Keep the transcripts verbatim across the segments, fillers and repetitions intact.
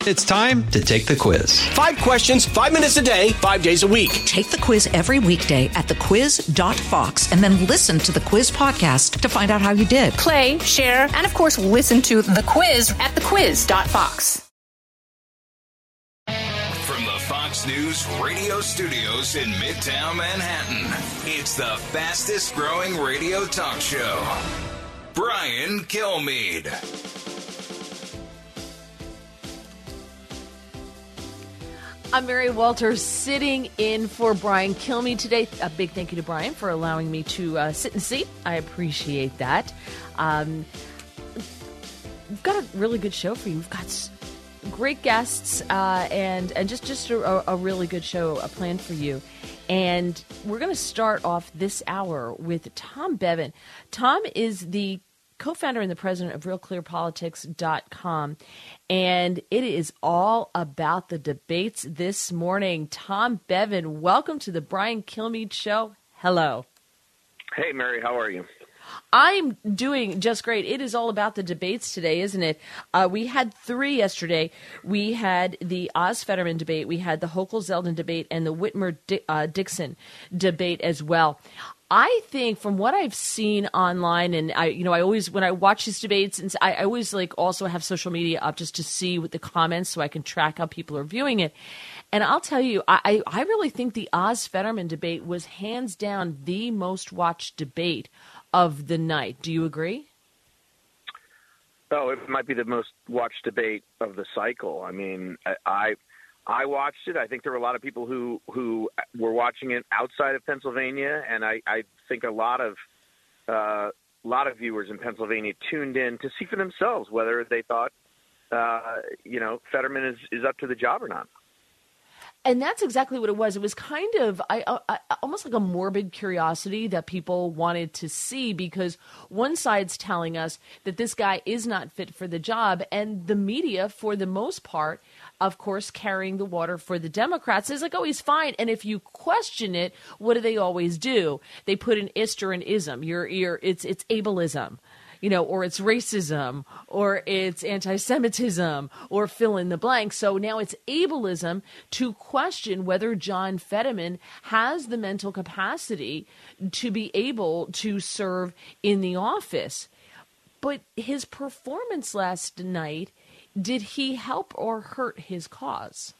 It's time to take the quiz. Five questions, five minutes a day, five days a week. Take the quiz every weekday at the quiz dot fox and then listen to the quiz podcast to find out how you did. Play, share, and of course, listen to the quiz at the quiz dot fox. From the Fox News radio studios in Midtown Manhattan, it's the fastest growing radio talk show. Brian Kilmeade. I'm Mary Walters, sitting in for Brian Kilmeade today. A big thank you to Brian for allowing me to uh, sit in seat. I appreciate that. Um, we've got a really good show for you. We've got s- great guests uh, and and just just a, a really good show uh, planned for you. And we're going to start off this hour with Tom Bevan. Tom is the co-founder and the president of real clear politics dot com. And it is all about the debates this morning. Tom Bevan, welcome to the Brian Kilmeade Show. Hello. Hey, Mary, how are you? I'm doing just great. It is all about the debates today, isn't it? Uh, we had three yesterday. We had the Oz Fetterman debate. We had the Hochul-Zeldin debate and the Whitmer-Dixon debate as well. I think from what I've seen online, and I, you know, I always, when I watch these debates, and I, I always like also have social media up just to see what the comments so I can track how people are viewing it. And I'll tell you, I, I really think the Oz Fetterman debate was hands down the most watched debate of the night. Do you agree? Oh, it might be the most watched debate of the cycle. I mean, I, I I watched it. I think there were a lot of people who, who were watching it outside of Pennsylvania, and I, I think a lot of uh, a lot of viewers in Pennsylvania tuned in to see for themselves whether they thought, uh, you know, Fetterman is, is up to the job or not. And that's exactly what it was. It was kind of I, I, almost like a morbid curiosity that people wanted to see, because one side's telling us that this guy is not fit for the job, and the media, for the most part, of course, carrying the water for the Democrats, is like, oh, he's fine. And if you question it, what do they always do? They put an ist or an ism. You're, you're, it's, it's ableism. You know, or it's racism, or it's anti-Semitism, or fill in the blank. So now it's ableism to question whether John Fetterman has the mental capacity to be able to serve in the office. But his performance last night, did he help or hurt his cause?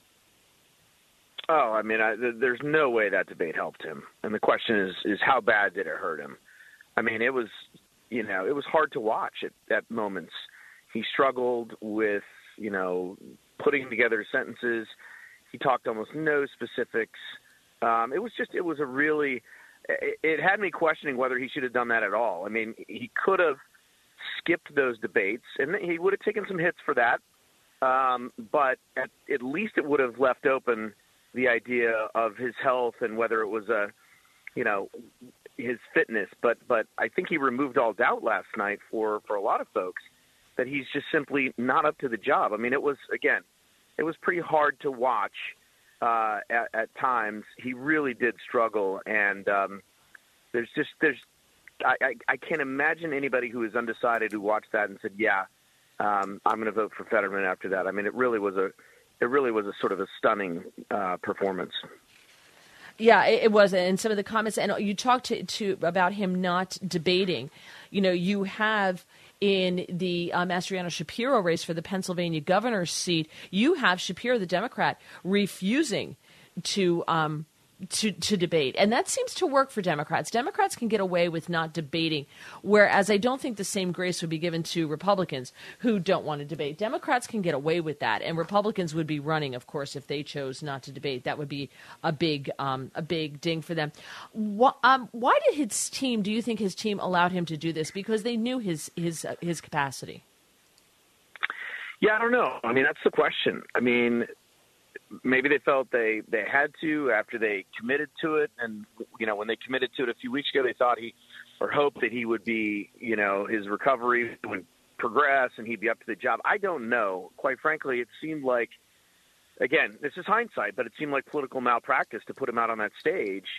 Oh, I mean, I, there's no way that debate helped him. And the question is, is how bad did it hurt him? I mean, it was... You know, it was hard to watch at, at moments. He struggled with, you know, putting together sentences. He talked almost no specifics. Um, it was just, it was a really, it, it had me questioning whether he should have done that at all. I mean, he could have skipped those debates, and he would have taken some hits for that. Um, but at, at least it would have left open the idea of his health and whether it was a, you know, his fitness, but but I think he removed all doubt last night for, for a lot of folks that he's just simply not up to the job. I mean, it was, again, it was pretty hard to watch uh, at, at times. He really did struggle, and um, there's just, there's, I, I, I can't imagine anybody who is undecided who watched that and said, yeah, um, I'm going to vote for Fetterman after that. I mean, it really was a, it really was a sort of a stunning uh, performance. Yeah, it, it was. And some of the comments, and you talked to, to about him not debating. You know, you have in the uh, Mastriano Shapiro race for the Pennsylvania governor's seat, you have Shapiro, the Democrat, refusing to um, to to debate. And that seems to work for Democrats. Democrats can get away with not debating, whereas I don't think the same grace would be given to Republicans who don't want to debate. Democrats can get away with that, and Republicans would be running, of course, if they chose not to debate. That would be a big um, a big ding for them. Why, um, why did his team, do you think his team allowed him to do this? Because they knew his his uh, his capacity. Yeah, I don't know. I mean, that's the question. I mean, maybe they felt they, they had to after they committed to it. And, you know, when they committed to it a few weeks ago, they thought he or hoped that he would be, you know, his recovery would progress and he'd be up to the job. I don't know. Quite frankly, it seemed like, again, this is hindsight, but it seemed like political malpractice to put him out on that stage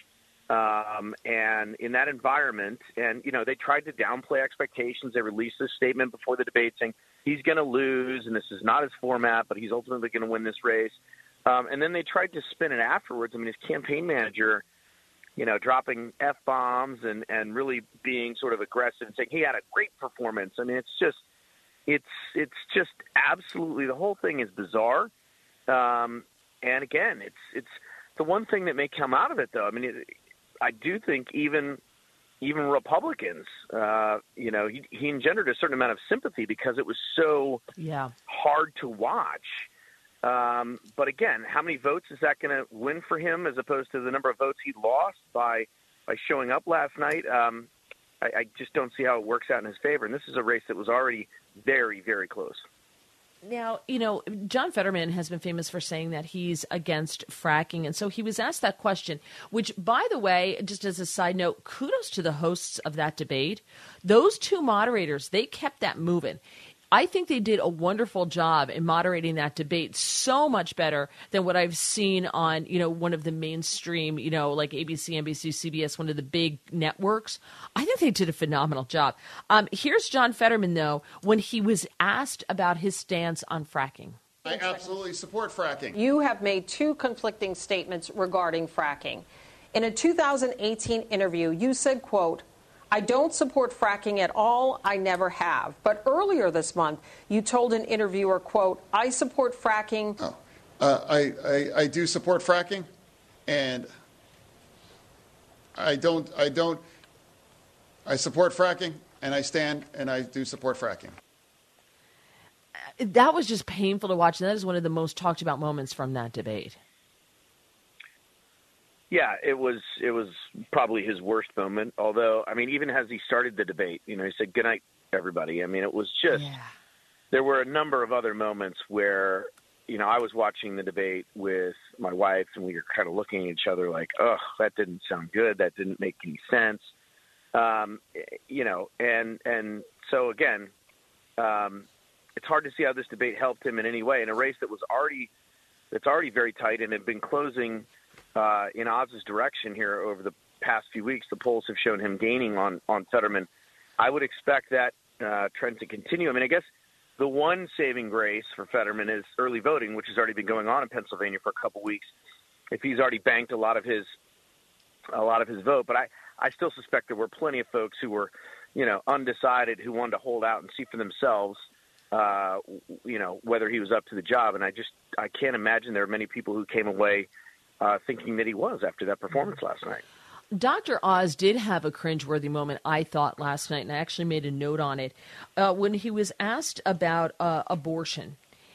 Um, and in that environment, and, you know, they tried to downplay expectations. They released this statement before the debate saying he's going to lose and this is not his format, but he's ultimately going to win this race. Um, and then they tried to spin it afterwards. I mean, his campaign manager, you know, dropping F-bombs and, and really being sort of aggressive and saying he had a great performance. I mean, it's just, it's, it's just absolutely, the whole thing is bizarre. Um, and again, it's, it's the one thing that may come out of it though. I mean, it, I do think even, even Republicans, uh, you know, he, he engendered a certain amount of sympathy because it was so yeah. hard to watch. Um, but again, how many votes is that going to win for him as opposed to the number of votes he lost by by showing up last night? Um, I, I just don't see how it works out in his favor. And this is a race that was already very, very close. Now, you know, John Fetterman has been famous for saying that he's against fracking. And so he was asked that question, which, by the way, just as a side note, kudos to the hosts of that debate. Those two moderators, they kept that moving. I think they did a wonderful job in moderating that debate, so much better than what I've seen on, you know, one of the mainstream, you know, like A B C, N B C, C B S, one of the big networks. I think they did a phenomenal job. Um, here's John Fetterman, though, when he was asked about his stance on fracking. I absolutely support fracking. You have made two conflicting statements regarding fracking. In a two thousand eighteen interview, you said, quote, "I don't support fracking at all. I never have." But earlier this month, you told an interviewer, quote, "I support fracking." Oh, uh, I, I, I do support fracking, and I don't, I don't, I support fracking, and I stand, and I do support fracking. That was just painful to watch. And that is one of the most talked about moments from that debate. Yeah, it was it was probably his worst moment. Although, I mean, even as he started the debate, you know, he said, "Good night, everybody." I mean, it was just Yeah. there were a number of other moments where, you know, I was watching the debate with my wife and we were kind of looking at each other like, "Oh, that didn't sound good. That didn't make any sense." Um, you know, and and so again, um, it's hard to see how this debate helped him in any way in a race that was already that's already very tight and had been closing Uh, in Oz's direction here over the past few weeks. The polls have shown him gaining on, on Fetterman. I would expect that uh, trend to continue. I mean, I guess the one saving grace for Fetterman is early voting, which has already been going on in Pennsylvania for a couple weeks. If he's already banked a lot of his a lot of his vote, but I, I still suspect there were plenty of folks who were, you know, undecided, who wanted to hold out and see for themselves, uh, you know, whether he was up to the job. And I just I can't imagine there are many people who came away Uh, thinking that he was after that performance last night. Doctor Oz did have a cringeworthy moment, I thought, last night, and I actually made a note on it, uh, when he was asked about uh, abortion.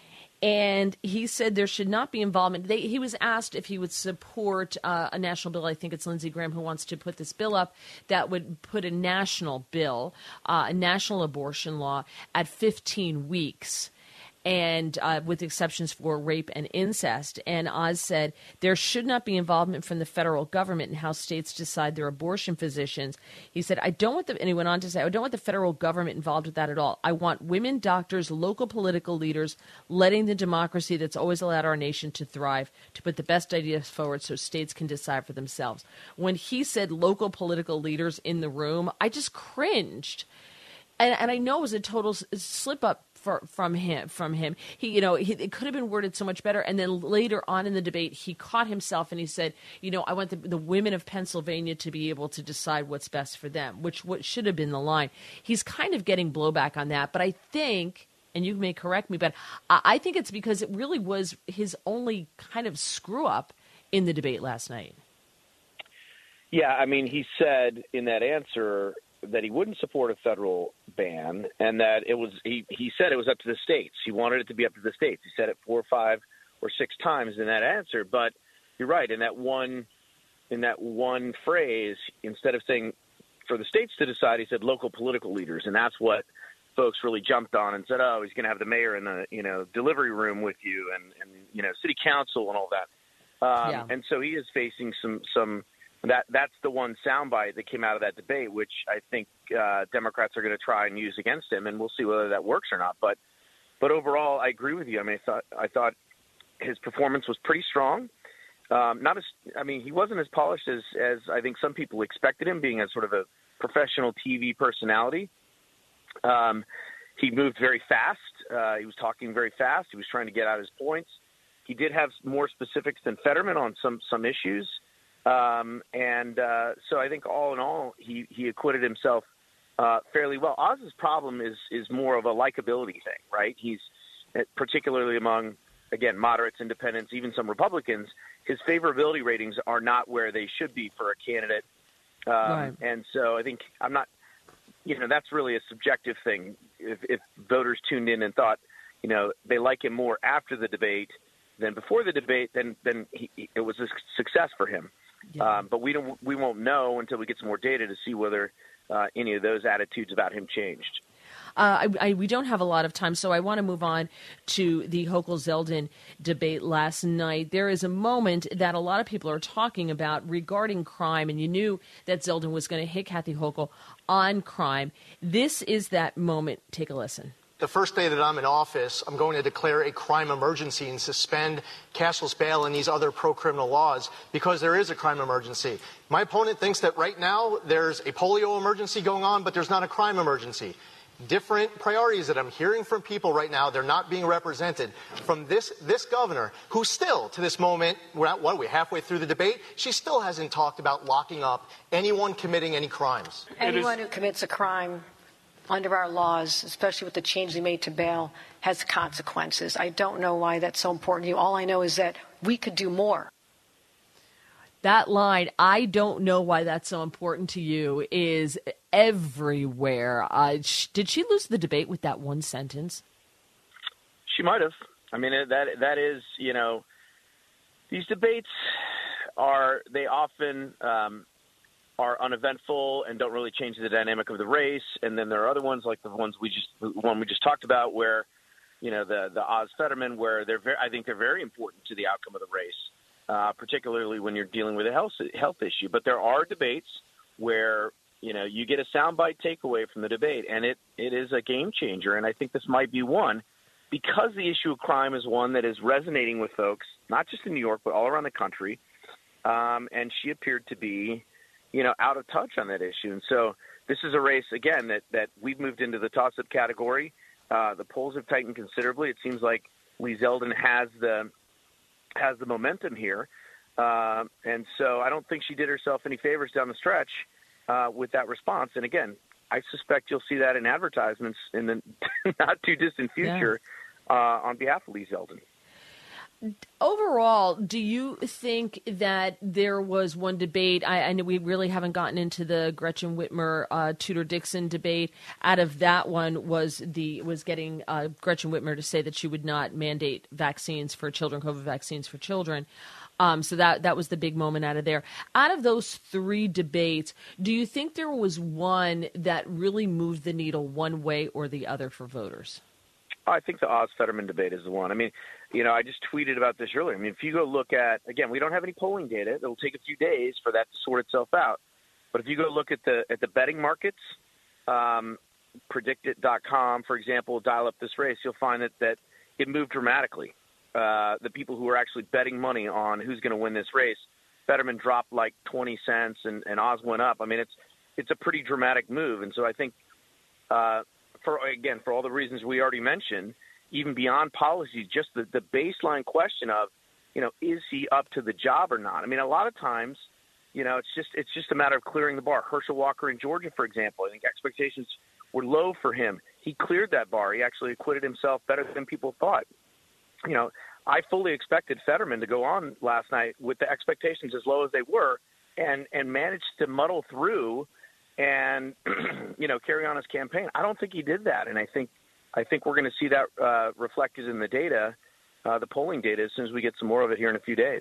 And he said there should not be involvement. They, he was asked if he would support uh, a national bill. I think it's Lindsey Graham who wants to put this bill up that would put a national bill, uh, a national abortion law at fifteen weeks. And uh, with exceptions for rape and incest. And Oz said there should not be involvement from the federal government in how states decide their abortion physicians. He said, I don't want the, and he went on to say, I don't want the federal government involved with that at all. I want women, doctors, local political leaders, letting the democracy that's always allowed our nation to thrive, to put the best ideas forward so states can decide for themselves. When he said local political leaders in the room, I just cringed. And, and I know it was a total slip up for, from him. From him, he, you know, he, it could have been worded so much better. And then later on in the debate, he caught himself and he said, "You know, I want the, the women of Pennsylvania to be able to decide what's best for them," which what should have been the line. He's kind of getting blowback on that, but I think, and you may correct me, but I, I think it's because it really was his only kind of screw up in the debate last night. Yeah, I mean, he said in that answer that he wouldn't support a federal ban, and that it was he, he said it was up to the states. He wanted it to be up to the states. He said it four or five or six times in that answer. But you're right, in that one in that one phrase, instead of saying for the states to decide, he said local political leaders, and that's what folks really jumped on and said, oh, he's going to have the mayor in the you know delivery room with you, and, and you know city council and all that. Um, yeah. And so he is facing some some. That that's the one soundbite that came out of that debate, which I think uh, Democrats are going to try and use against him, and we'll see whether that works or not. But but overall, I agree with you. I mean, I thought I thought his performance was pretty strong. Um, not as, I mean, he wasn't as polished as, as I think some people expected him, being a sort of a professional T V personality. Um, he moved very fast. Uh, he was talking very fast. He was trying to get out his points. He did have more specifics than Fetterman on some, some issues. Um, and uh, so I think all in all, he, he acquitted himself uh, fairly well. Oz's problem is, is more of a likability thing, right? He's particularly among, again, moderates, independents, even some Republicans, his favorability ratings are not where they should be for a candidate. Um, right. And so I think I'm not, you know, that's really a subjective thing. If, if voters tuned in and thought, you know, they like him more after the debate than before the debate, then then he, it was a success for him. Yeah. Um, but we don't, we won't know until we get some more data to see whether uh, any of those attitudes about him changed. Uh, I, I, we don't have a lot of time, so I want to move on to the Hochul-Zeldin debate last night. There is a moment that a lot of people are talking about regarding crime, and you knew that Zeldin was going to hit Kathy Hochul on crime. This is that moment. Take a listen. The first day that I'm in office, I'm going to declare a crime emergency and suspend cashless bail and these other pro-criminal laws because there is a crime emergency. My opponent thinks that right now there's a polio emergency going on, but there's not a crime emergency. Different priorities that I'm hearing from people right now, they're not being represented. From this this governor, who still, to this moment, we're at, what are we, halfway through the debate, she still hasn't talked about locking up anyone committing any crimes. Anyone who commits a crime under our laws, especially with the change they made to bail, has consequences. I don't know why that's so important to you. All I know is that we could do more. That line, I don't know why that's so important to you, is everywhere. Uh, sh- did she lose the debate with that one sentence? She might have. I mean, that that is, you know, these debates are, they often um, are uneventful and don't really change the dynamic of the race. And then there are other ones like the ones we just, the one we just talked about where, you know, the, the Oz Fetterman, where they're very, I think they're very important to the outcome of the race. Uh, particularly when you're dealing with a health health issue. But there are debates where, you know, you get a soundbite takeaway from the debate, and it, it is a game changer. And I think this might be one because the issue of crime is one that is resonating with folks, not just in New York, but all around the country. Um, and she appeared to be, you know, out of touch on that issue. And so this is a race, again, that, that we've moved into the toss-up category. Uh, the polls have tightened considerably. It seems like Lee Zeldin has the has the momentum here. Uh, and so I don't think she did herself any favors down the stretch uh, with that response. And again, I suspect you'll see that in advertisements in the not too distant future yeah. uh, on behalf of Lee Zeldin. Overall, do you think that there was one debate? I, I know we really haven't gotten into the Gretchen Whitmer, uh, Tudor Dixon debate. Out of that one was the was getting uh, Gretchen Whitmer to say that she would not mandate vaccines for children, COVID vaccines for children. Um, so that that was the big moment out of there. Out of those three debates, do you think there was one that really moved the needle one way or the other for voters? I think the Oz Fetterman debate is the one. I mean, you know, I just tweeted about this earlier. I mean, if you go look at, again, we don't have any polling data. It'll take a few days for that to sort itself out. But if you go look at the at the betting markets, um, predict it dot com, for example, dial up this race, you'll find that, that it moved dramatically. Uh, the people who are actually betting money on who's going to win this race, Fetterman dropped like twenty cents and, and Oz went up. I mean, it's it's a pretty dramatic move. And so I think uh, – For, again, for all the reasons we already mentioned, even beyond policy, just the, the baseline question of, you know, is he up to the job or not? I mean, a lot of times, you know, it's just it's just a matter of clearing the bar. Herschel Walker in Georgia, for example, I think expectations were low for him. He cleared that bar. He actually acquitted himself better than people thought. You know, I fully expected Fetterman to go on last night with the expectations as low as they were and, and managed to muddle through and, you know, carry on his campaign. I don't think he did that. And I think I think we're going to see that uh, reflected in the data, uh, the polling data, as soon as we get some more of it here in a few days.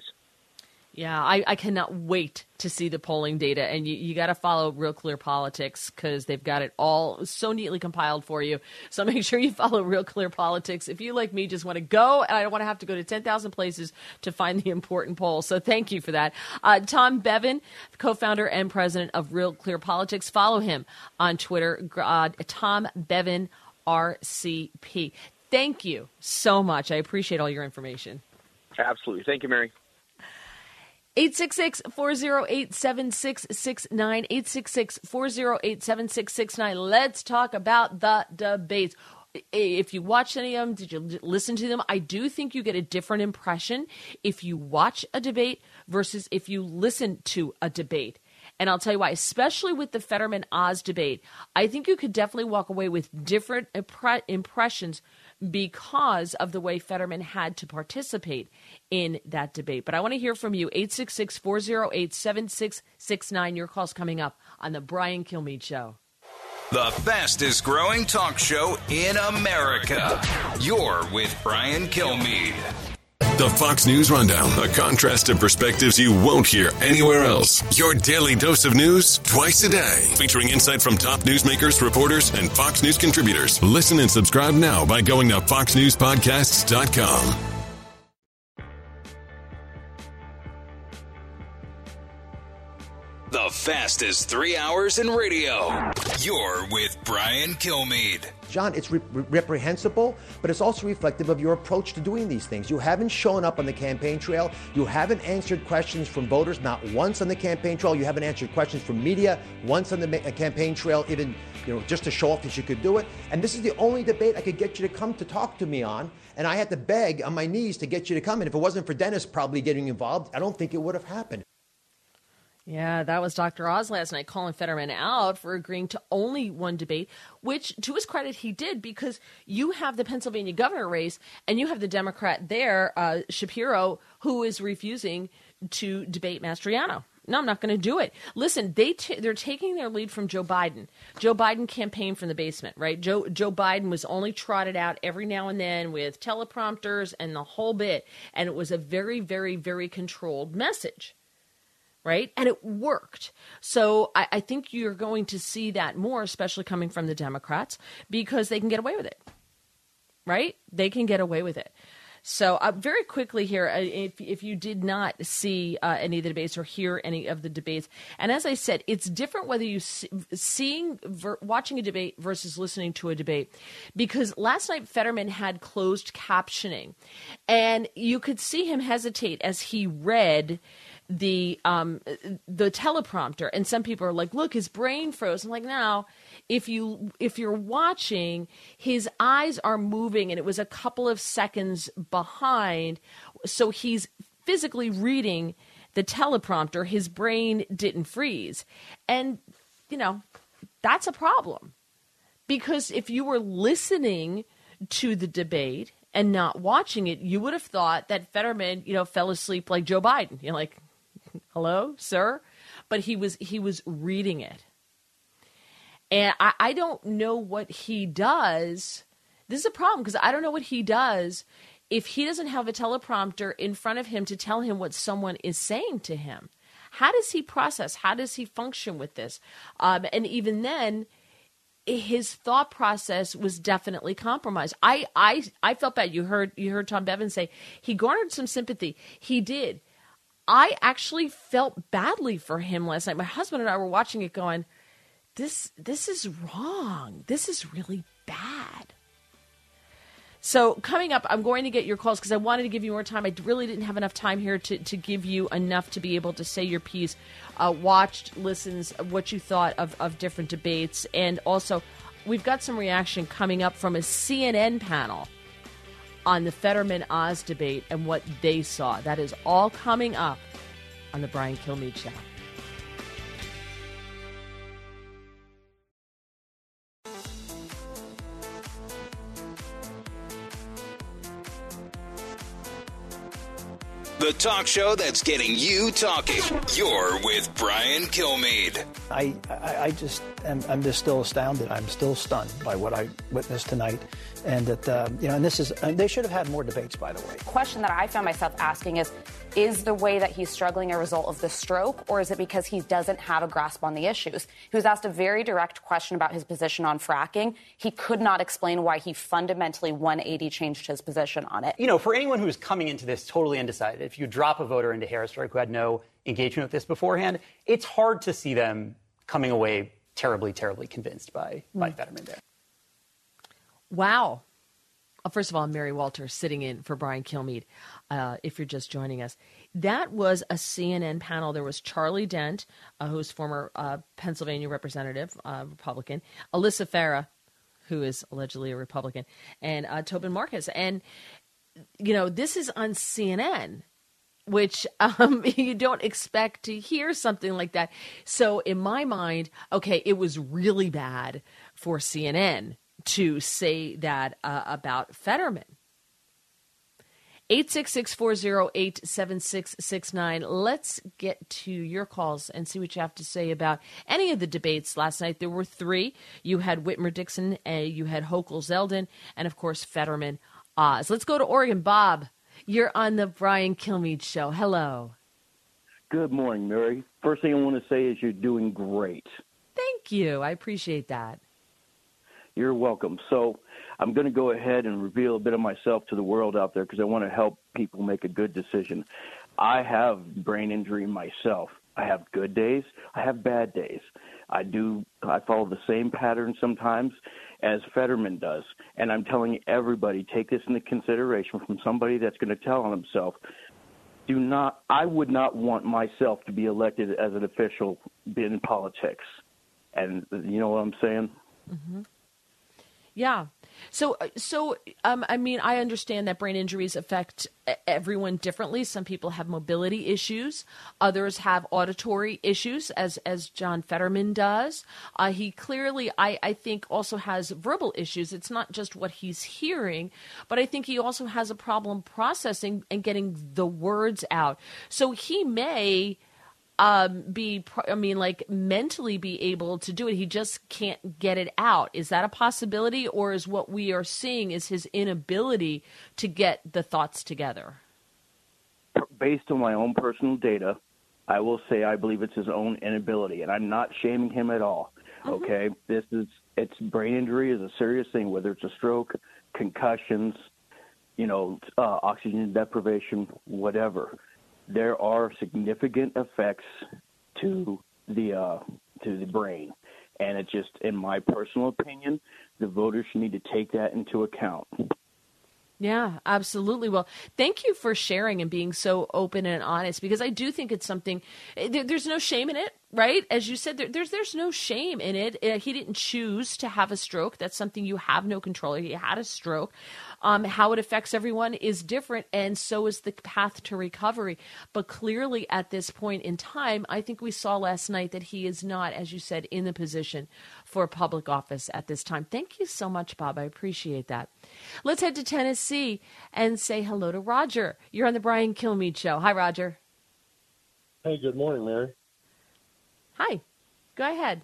Yeah, I, I cannot wait to see the polling data. And you, you got to follow Real Clear Politics because they've got it all so neatly compiled for you. So make sure you follow Real Clear Politics. If you, like me, just want to go and I don't want to have to go to ten thousand places to find the important polls. So thank you for that. Uh, Tom Bevan, co-founder and president of Real Clear Politics. Follow him on Twitter, uh, Tom Bevan R C P. Thank you so much. I appreciate all your information. Absolutely. Thank you, Mary. eight six six, four oh eight, seven six six nine, eight six six, four oh eight, seven six six nine. Let's talk about the debates. If you watched any of them, did you listen to them? I do think you get a different impression if you watch a debate versus if you listen to a debate. And I'll tell you why, especially with the Fetterman-Oz debate, I think you could definitely walk away with different impre- impressions because of the way Fetterman had to participate in that debate. But I want to hear from you, eight six six, four oh eight, seven six six nine. Your call's coming up on the Brian Kilmeade Show. The fastest growing talk show in America. You're with Brian Kilmeade. The Fox News Rundown, a contrast of perspectives you won't hear anywhere else. Your daily dose of news twice a day, featuring insight from top newsmakers, reporters, and Fox News contributors. Listen and subscribe now by going to fox news podcasts dot com. The fastest three hours in radio. You're with Brian Kilmeade. John, it's re- reprehensible, but it's also reflective of your approach to doing these things. You haven't shown up on the campaign trail. You haven't answered questions from voters, not once on the campaign trail. You haven't answered questions from media once on the ma- campaign trail, even you know just to show off that you could do it. And this is the only debate I could get you to come to talk to me on. And I had to beg on my knees to get you to come. And if it wasn't for Dennis probably getting involved, I don't think it would have happened. Yeah, that was Doctor Oz last night calling Fetterman out for agreeing to only one debate, which to his credit he did, because you have the Pennsylvania governor race and you have the Democrat there, uh, Shapiro, who is refusing to debate Mastriano. No, I'm not going to do it. Listen, they t- they're taking their lead from Joe Biden. Joe Biden campaigned from the basement, right? Joe Joe Biden was only trotted out every now and then with teleprompters and the whole bit, and it was a very, very, very controlled message. Right? And it worked. So I, I think you're going to see that more, especially coming from the Democrats, because they can get away with it. Right? They can get away with it. So uh, very quickly here, uh, if, if you did not see uh, any of the debates or hear any of the debates, and as I said, it's different whether you see, seeing, ver, watching a debate versus listening to a debate, because last night Fetterman had closed captioning, and you could see him hesitate as he read the um the teleprompter, and some people are like, look, his brain froze. I'm like, no, if you if you're watching, his eyes are moving, and it was a couple of seconds behind, so he's physically reading the teleprompter. His brain didn't freeze, and you know that's a problem, because if you were listening to the debate and not watching it, you would have thought that Fetterman, you know, fell asleep like Joe Biden. You're like, hello, sir? But he was he was reading it. And I, I don't know what he does. This is a problem, because I don't know what he does if he doesn't have a teleprompter in front of him to tell him what someone is saying to him. How does he process? How does he function with this? Um, and even then, his thought process was definitely compromised. I, I, I felt bad. You heard you heard Tom Bevan say he garnered some sympathy. He did. I actually felt badly for him last night. My husband and I were watching it going, this this is wrong. This is really bad. So coming up, I'm going to get your calls because I wanted to give you more time. I really didn't have enough time here to, to give you enough to be able to say your piece, uh, watched, listens, what you thought of, of different debates. And also, we've got some reaction coming up from a C N N panel on the Fetterman-Oz debate and what they saw. That is all coming up on the Brian Kilmeade Show. The talk show that's getting you talking. You're with Brian Kilmeade. I, I, I just am I'm just still astounded. I'm still stunned by what I witnessed tonight. And that, uh, you know, and this is, and they should have had more debates, by the way. The question that I found myself asking is, is the way that he's struggling a result of the stroke, or is it because he doesn't have a grasp on the issues? He was asked a very direct question about his position on fracking. He could not explain why he fundamentally one eighty changed his position on it. You know, for anyone who's coming into this totally undecided, if you drop a voter into Harrisburg who had no engagement with this beforehand, it's hard to see them coming away terribly, terribly convinced by, mm. by Fetterman there. Wow. Uh, first of all, I'm Mary Walter, sitting in for Brian Kilmeade, uh, if you're just joining us. That was a C N N panel. There was Charlie Dent, uh, who's former uh, Pennsylvania representative, uh, Republican, Alyssa Farah, who is allegedly a Republican, and uh, Tobin Marcus. And, you know, this is on C N N, which um, you don't expect to hear something like that. So in my mind, okay, it was really bad for C N N to say that uh, about Fetterman. eight six six, four oh eight, seven six six nine. Let's get to your calls and see what you have to say about any of the debates last night. There were three. You had Whitmer-Dixon, uh, you had Hochul-Zeldin, and, of course, Fetterman-Oz. Let's go to Oregon. Bob, you're on the Brian Kilmeade Show. Hello. Good morning, Mary. First thing I want to say is you're doing great. Thank you. I appreciate that. You're welcome. So I'm going to go ahead and reveal a bit of myself to the world out there because I want to help people make a good decision. I have brain injury myself. I have good days. I have bad days. I do. I follow the same pattern sometimes as Fetterman does. And I'm telling everybody, take this into consideration from somebody that's going to tell on himself. Do not, I would not want myself to be elected as an official in politics. And you know what I'm saying? Mm-hmm. Yeah. So, so um, I mean, I understand that brain injuries affect everyone differently. Some people have mobility issues. Others have auditory issues, as as John Fetterman does. Uh, he clearly, I, I think, also has verbal issues. It's not just what he's hearing, but I think he also has a problem processing and getting the words out. So he may... Um, be, I mean, like mentally be able to do it. He just can't get it out. Is that a possibility, or is what we are seeing is his inability to get the thoughts together? Based on my own personal data, I will say I believe it's his own inability, and I'm not shaming him at all. Mm-hmm. Okay, this is it's brain injury is a serious thing, whether it's a stroke, concussions, you know, uh, oxygen deprivation, whatever. There are significant effects to the uh, to the brain, and it's just, in my personal opinion, the voters need to take that into account. Yeah, absolutely. Well, thank you for sharing and being so open and honest, because I do think it's something, there, there's no shame in it, right? As you said, there, there's there's no shame in it. Uh, he didn't choose to have a stroke. That's something you have no control. He had a stroke. Um, how it affects everyone is different, and so is the path to recovery. But clearly at this point in time, I think we saw last night that he is not, as you said, in the position for public office at this time. Thank you so much, Bob. I appreciate that. Let's head to Tennessee and say hello to Roger. You're on the Brian Kilmeade Show. Hi, Roger. Hey, good morning, Mary. Hi. Go ahead.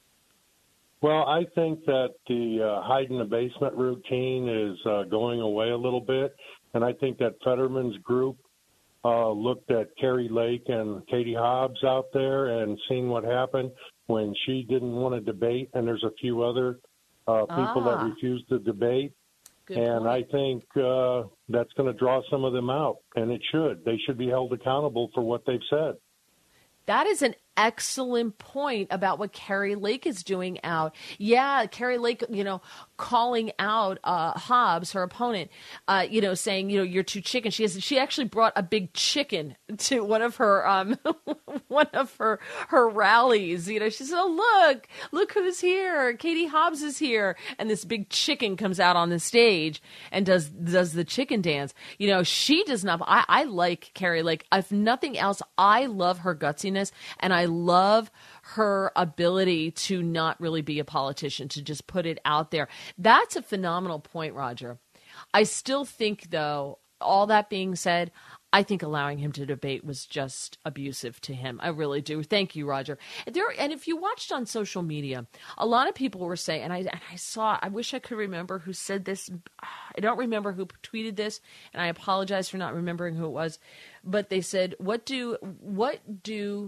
Well, I think that the uh, hide in the basement routine is uh, going away a little bit, and I think that Fetterman's group uh, looked at Kari Lake and Katie Hobbs out there and seen what happened when she didn't want to debate, and there's a few other uh, people ah. that refused to debate. Good and point. I think uh, that's going to draw some of them out, and it should. They should be held accountable for what they've said. That is an excellent point about what Kari Lake is doing out. Yeah, Kari Lake, you know, calling out uh, Hobbs, her opponent, uh, you know, saying, you know, you're too chicken. She has, she actually brought a big chicken to one of her, um, one of her, her rallies. You know, she said, oh, look, look who's here. Katie Hobbs is here. And this big chicken comes out on the stage and does, does the chicken dance. You know, she does not, I, I like Kari Lake. If nothing else, I love her gutsiness, and I I love her ability to not really be a politician, to just put it out there. That's a phenomenal point, Roger. I still think, though, all that being said, I think allowing him to debate was just abusive to him. I really do. Thank you, Roger. There, and if you watched on social media, a lot of people were saying, and I, and I saw, I wish I could remember who said this. I don't remember who tweeted this, and I apologize for not remembering who it was. But they said, what do, what do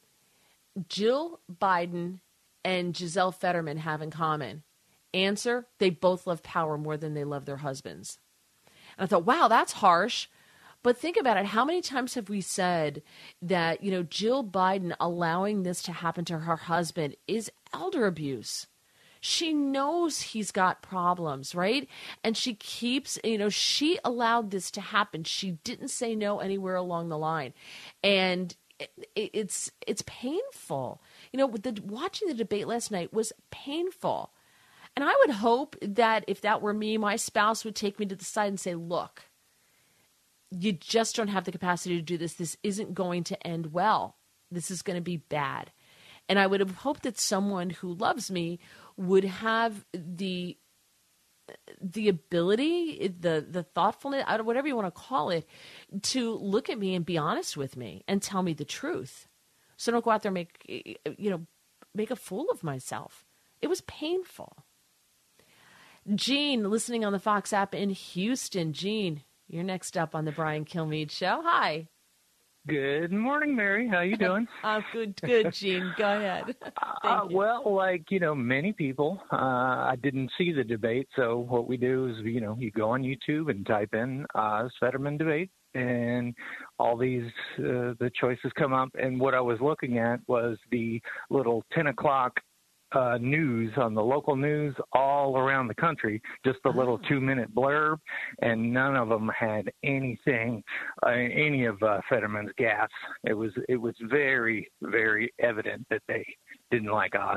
Jill Biden and Giselle Fetterman have in common? Answer, they both love power more than they love their husbands. And I thought, wow, that's harsh. But think about it. How many times have we said that, you know, Jill Biden allowing this to happen to her husband is elder abuse? She knows he's got problems, right? And she keeps, you know, she allowed this to happen. She didn't say no anywhere along the line. And it, it's it's painful. You know, the, watching the debate last night was painful. And I would hope that if that were me, my spouse would take me to the side and say, look, you just don't have the capacity to do this. This isn't going to end well. This is going to be bad. And I would have hoped that someone who loves me would have the the ability, the the thoughtfulness, whatever you want to call it, to look at me and be honest with me and tell me the truth. So I don't go out there and make, you know, make a fool of myself. It was painful. Gene, listening on the Fox app in Houston. Gene, you're next up on the Brian Kilmeade Show. Hi. Good morning, Mary. How you doing? I'm good, good, Gene. Go ahead. uh, well, like, you know, many people, uh, I didn't see the debate. So what we do is, you know, you go on YouTube and type in uh, Fetterman debate, and all these, uh, the choices come up. And what I was looking at was the little ten o'clock Uh, news on the local news all around the country, just a little oh. two-minute blurb, and none of them had anything, uh, any of uh, Fetterman's gaffes. It was it was very, very evident that they didn't like Oz.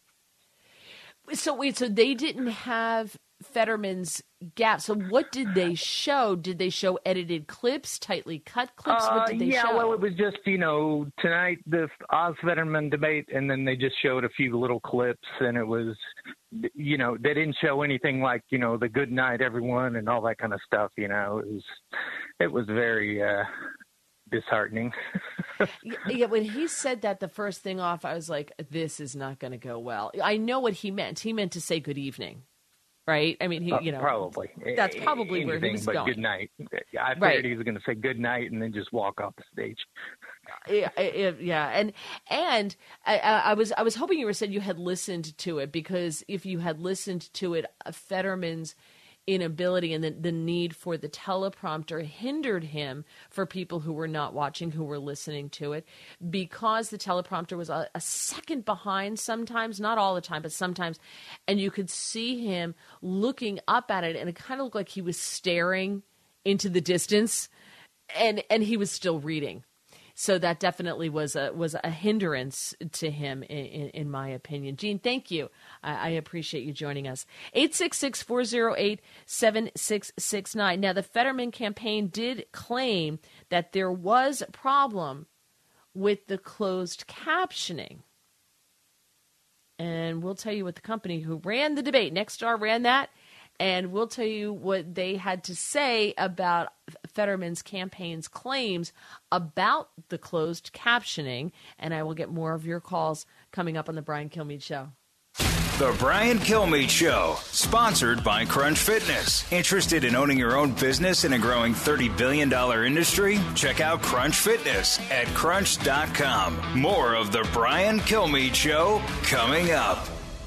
So wait, so they didn't have Fetterman's gap. So what did they show? Did they show edited clips, tightly cut clips? Uh, what did they yeah, show? well, it was just, you know, tonight, the Oz Fetterman debate, and then they just showed a few little clips, and it was, you know, they didn't show anything like, you know, the good night, everyone, and all that kind of stuff, you know. It was, it was very uh, disheartening. Yeah, when he said that the first thing off, I was like, this is not going to go well. I know what he meant. He meant to say good evening. Right? I mean, he, you know, uh, probably. That's probably Anything where he was but going. Good night. I figured right. he was going to say good night and then just walk off the stage. Yeah, yeah, and and I, I was I was hoping you were saying you had listened to it, because if you had listened to it, Fetterman's inability and the, the need for the teleprompter hindered him for people who were not watching, who were listening to it, because the teleprompter was a, a second behind sometimes, not all the time, but sometimes, and you could see him looking up at it, and it kind of looked like he was staring into the distance, and and he was still reading. So that definitely was a was a hindrance to him, in, in, in my opinion. Gene, thank you. I, I appreciate you joining us. eight six six, four oh eight, seven six six nine. Now, the Fetterman campaign did claim that there was a problem with the closed captioning. And we'll tell you what the company who ran the debate, Nexstar, ran that. And we'll tell you what they had to say about Fetterman's campaign's claims about the closed captioning. And I will get more of your calls coming up on the Brian Kilmeade Show. The Brian Kilmeade Show, sponsored by Crunch Fitness. Interested in owning your own business in a growing thirty billion dollars industry? Check out Crunch Fitness at crunch dot com. More of the Brian Kilmeade Show coming up.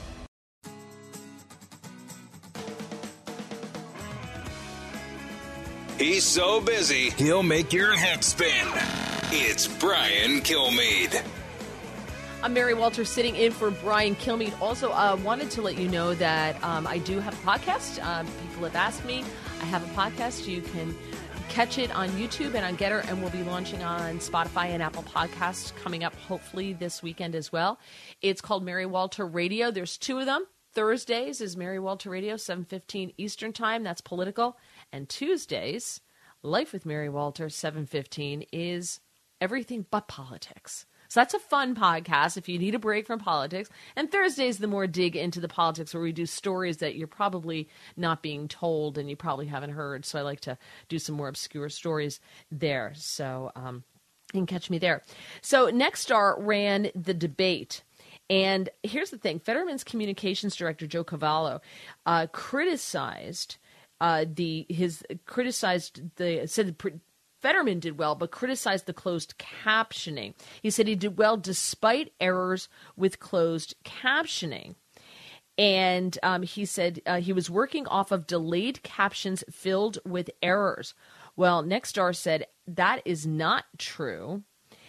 He's so busy, he'll make your head spin. It's Brian Kilmeade. I'm Mary Walter, sitting in for Brian Kilmeade. Also, uh, wanted to let you know that um, I do have a podcast. Um, people have asked me. I have a podcast. You can catch it on YouTube and on Getter, and we'll be launching on Spotify and Apple Podcasts coming up hopefully this weekend as well. It's called Mary Walter Radio. There's two of them. Thursdays is Mary Walter Radio, seven fifteen Eastern Time. That's political. And Tuesdays, Life with Mary Walter, seven fifteen, is everything but politics. So that's a fun podcast if you need a break from politics. And Thursdays, the more dig into the politics, where we do stories that you're probably not being told and you probably haven't heard. So I like to do some more obscure stories there. So um, you can catch me there. So Nexstar ran the debate. And here's the thing. Fetterman's communications director, Joe Cavallo, uh, criticized uh, the his criticized the said Fetterman did well, but criticized the closed captioning. He said he did well despite errors with closed captioning. And um, he said uh, he was working off of delayed captions filled with errors. Well, Nexstar said that is not true.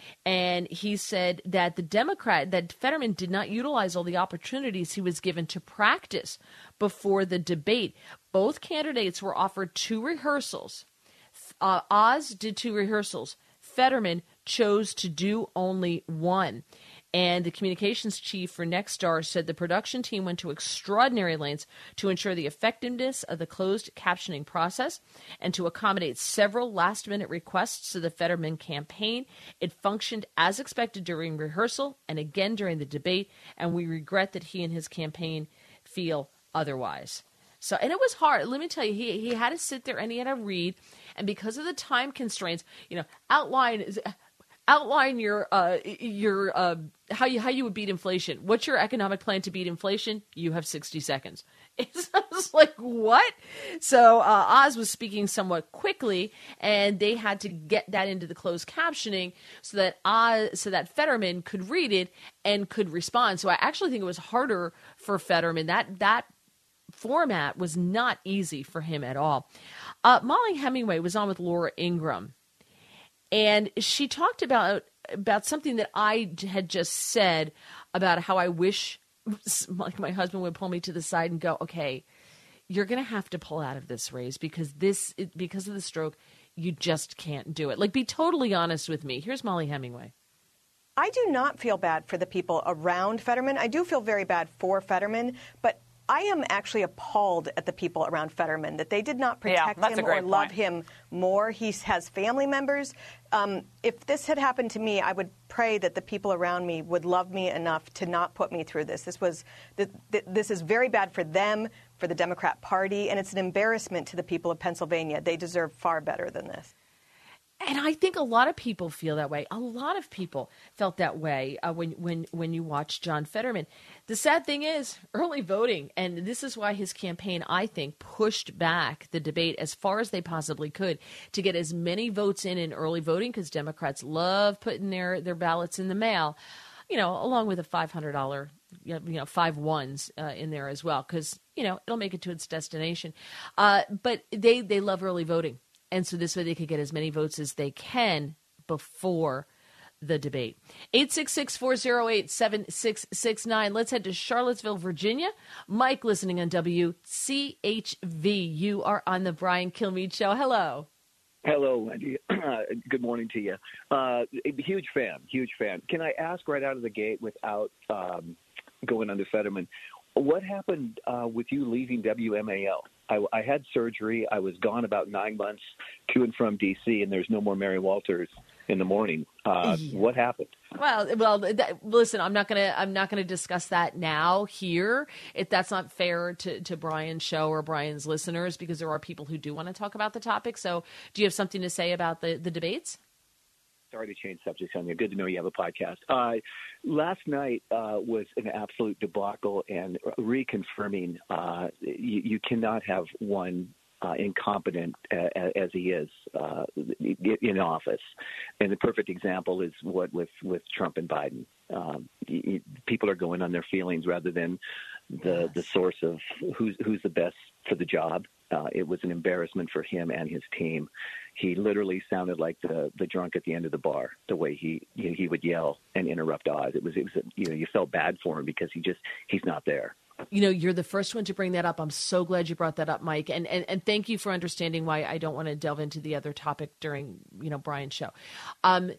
And he said that the Democrat, that Fetterman did not utilize all the opportunities he was given to practice before the debate. Both candidates were offered two rehearsals. Uh, Oz did two rehearsals. Fetterman chose to do only one. And the communications chief for Nexstar said the production team went to extraordinary lengths to ensure the effectiveness of the closed captioning process and to accommodate several last-minute requests to the Fetterman campaign. It functioned as expected during rehearsal and again during the debate, and we regret that he and his campaign feel otherwise. So, and it was hard. Let me tell you, he he had to sit there and he had to read, and because of the time constraints, you know, outline outline your uh your uh how you how you would beat inflation. What's your economic plan to beat inflation? You have sixty seconds. It's just like, what? So uh, Oz was speaking somewhat quickly, and they had to get that into the closed captioning so that Oz, so that Fetterman could read it and could respond. So I actually think it was harder for Fetterman. That that format was not easy for him at all. Uh, Molly Hemingway was on with Laura Ingraham, and she talked about about something that I had just said about how I wish, like, my husband would pull me to the side and go, okay, you're going to have to pull out of this race because this because of the stroke, you just can't do it. Like, be totally honest with me. Here's Molly Hemingway. I do not feel bad for the people around Fetterman. I do feel very bad for Fetterman, but I am actually appalled at the people around Fetterman, that they did not protect yeah, him or love point. him more. He has family members. Um, if this had happened to me, I would pray that the people around me would love me enough to not put me through this. This was th- th- this is very bad for them, for the Democrat Party, and it's an embarrassment to the people of Pennsylvania. They deserve far better than this. And I think a lot of people feel that way. A lot of people felt that way uh, when, when, when you watch John Fetterman. The sad thing is early voting, and this is why his campaign, I think, pushed back the debate as far as they possibly could to get as many votes in in early voting, because Democrats love putting their, their ballots in the mail, you know, along with a five hundred dollars, you know, five ones uh, in there as well, because, you know, it'll make it to its destination. Uh, but they, they love early voting. And so this way they could get as many votes as they can before the debate. eight six six, four oh eight, seven six six nine. Let's head to Charlottesville, Virginia. Mike, listening on W C H V. You are on the Brian Kilmeade Show. Hello. Hello, Wendy. Good morning to you. Uh, huge fan, huge fan. Can I ask right out of the gate without um, going under Fetterman, what happened uh, with you leaving W M A L? I, I had surgery. I was gone about nine months to and from D C, and there's no more Mary Walters in the morning. Uh, yeah. What happened? Well, well, that, listen, I'm not gonna, I'm not gonna discuss that now here. If that's not fair to, to Brian's show or Brian's listeners, because there are people who do want to talk about the topic. So, do you have something to say about the, the debates? Sorry to change subjects on you. Good to know you have a podcast. Uh, last night uh, was an absolute debacle, and reconfirming uh, you, you cannot have one uh, incompetent uh, as he is uh, in office. And the perfect example is what with, with Trump and Biden. Um, you, people are going on their feelings rather than the yes. the source of who's who's the best for the job. Uh, it was an embarrassment for him and his team. He literally sounded like the, the drunk at the end of the bar, the way he you know, he would yell and interrupt Oz. It was it was a, you know you felt bad for him because he just he's not there. You know, you're the first one to bring that up. I'm so glad you brought that up, Mike, and and, and thank you for understanding why I don't want to delve into the other topic during you know Brian's show. Um,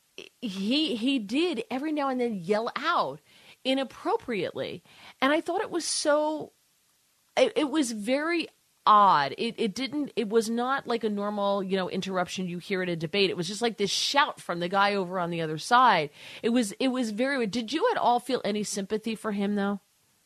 he he did every now and then yell out inappropriately, and I thought it was so. It, it was very odd. It it didn't. It was not like a normal, you know, interruption you hear at a debate. It was just like this shout from the guy over on the other side. It was it was very. Did you at all feel any sympathy for him, though?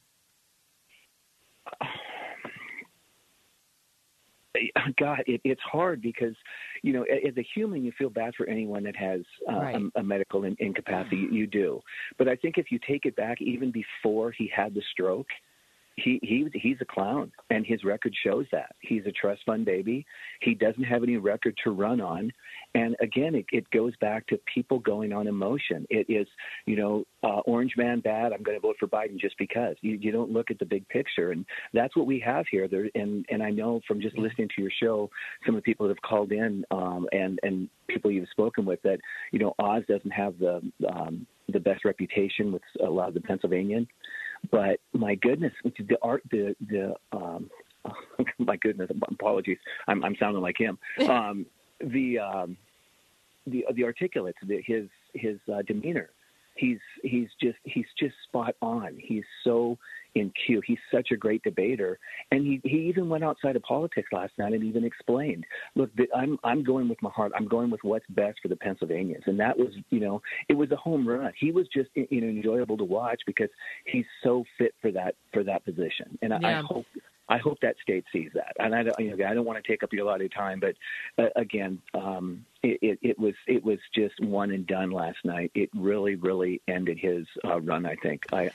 God, it, it's hard because, you know, as a human, you feel bad for anyone that has uh, right. a, a medical in, incapacity. You, you do. But I think if you take it back, even before he had the stroke, he, he he's a clown, and his record shows that. He's a trust fund baby. He doesn't have any record to run on. And again, it, it goes back to people going on emotion. It is, you know, uh, orange man bad, I'm going to vote for Biden just because. You, you don't look at the big picture. And that's what we have here. There, and, and I know from just listening to your show, some of the people that have called in um, and, and people you've spoken with that, you know, Oz doesn't have the um, the best reputation with a lot of the Pennsylvanians. But my goodness, the art, the, the um, my goodness, apologies, I'm, I'm sounding like him. Um, the um, the the articulates, the, his his uh, demeanor. He's he's just he's just spot on. He's so in cue. He's such a great debater, and he, he even went outside of politics last night and even explained, look, I'm I'm going with my heart. I'm going with what's best for the Pennsylvanians, and that was, you know, it was a home run. He was just, you know, enjoyable to watch because he's so fit for that for that position, and I, Yeah. I hope. I hope that state sees that, and I don't. You know, I don't want to take up your lot of time, but uh, again, um, it, it, it was it was just one and done last night. It really, really ended his uh, run. I think. I.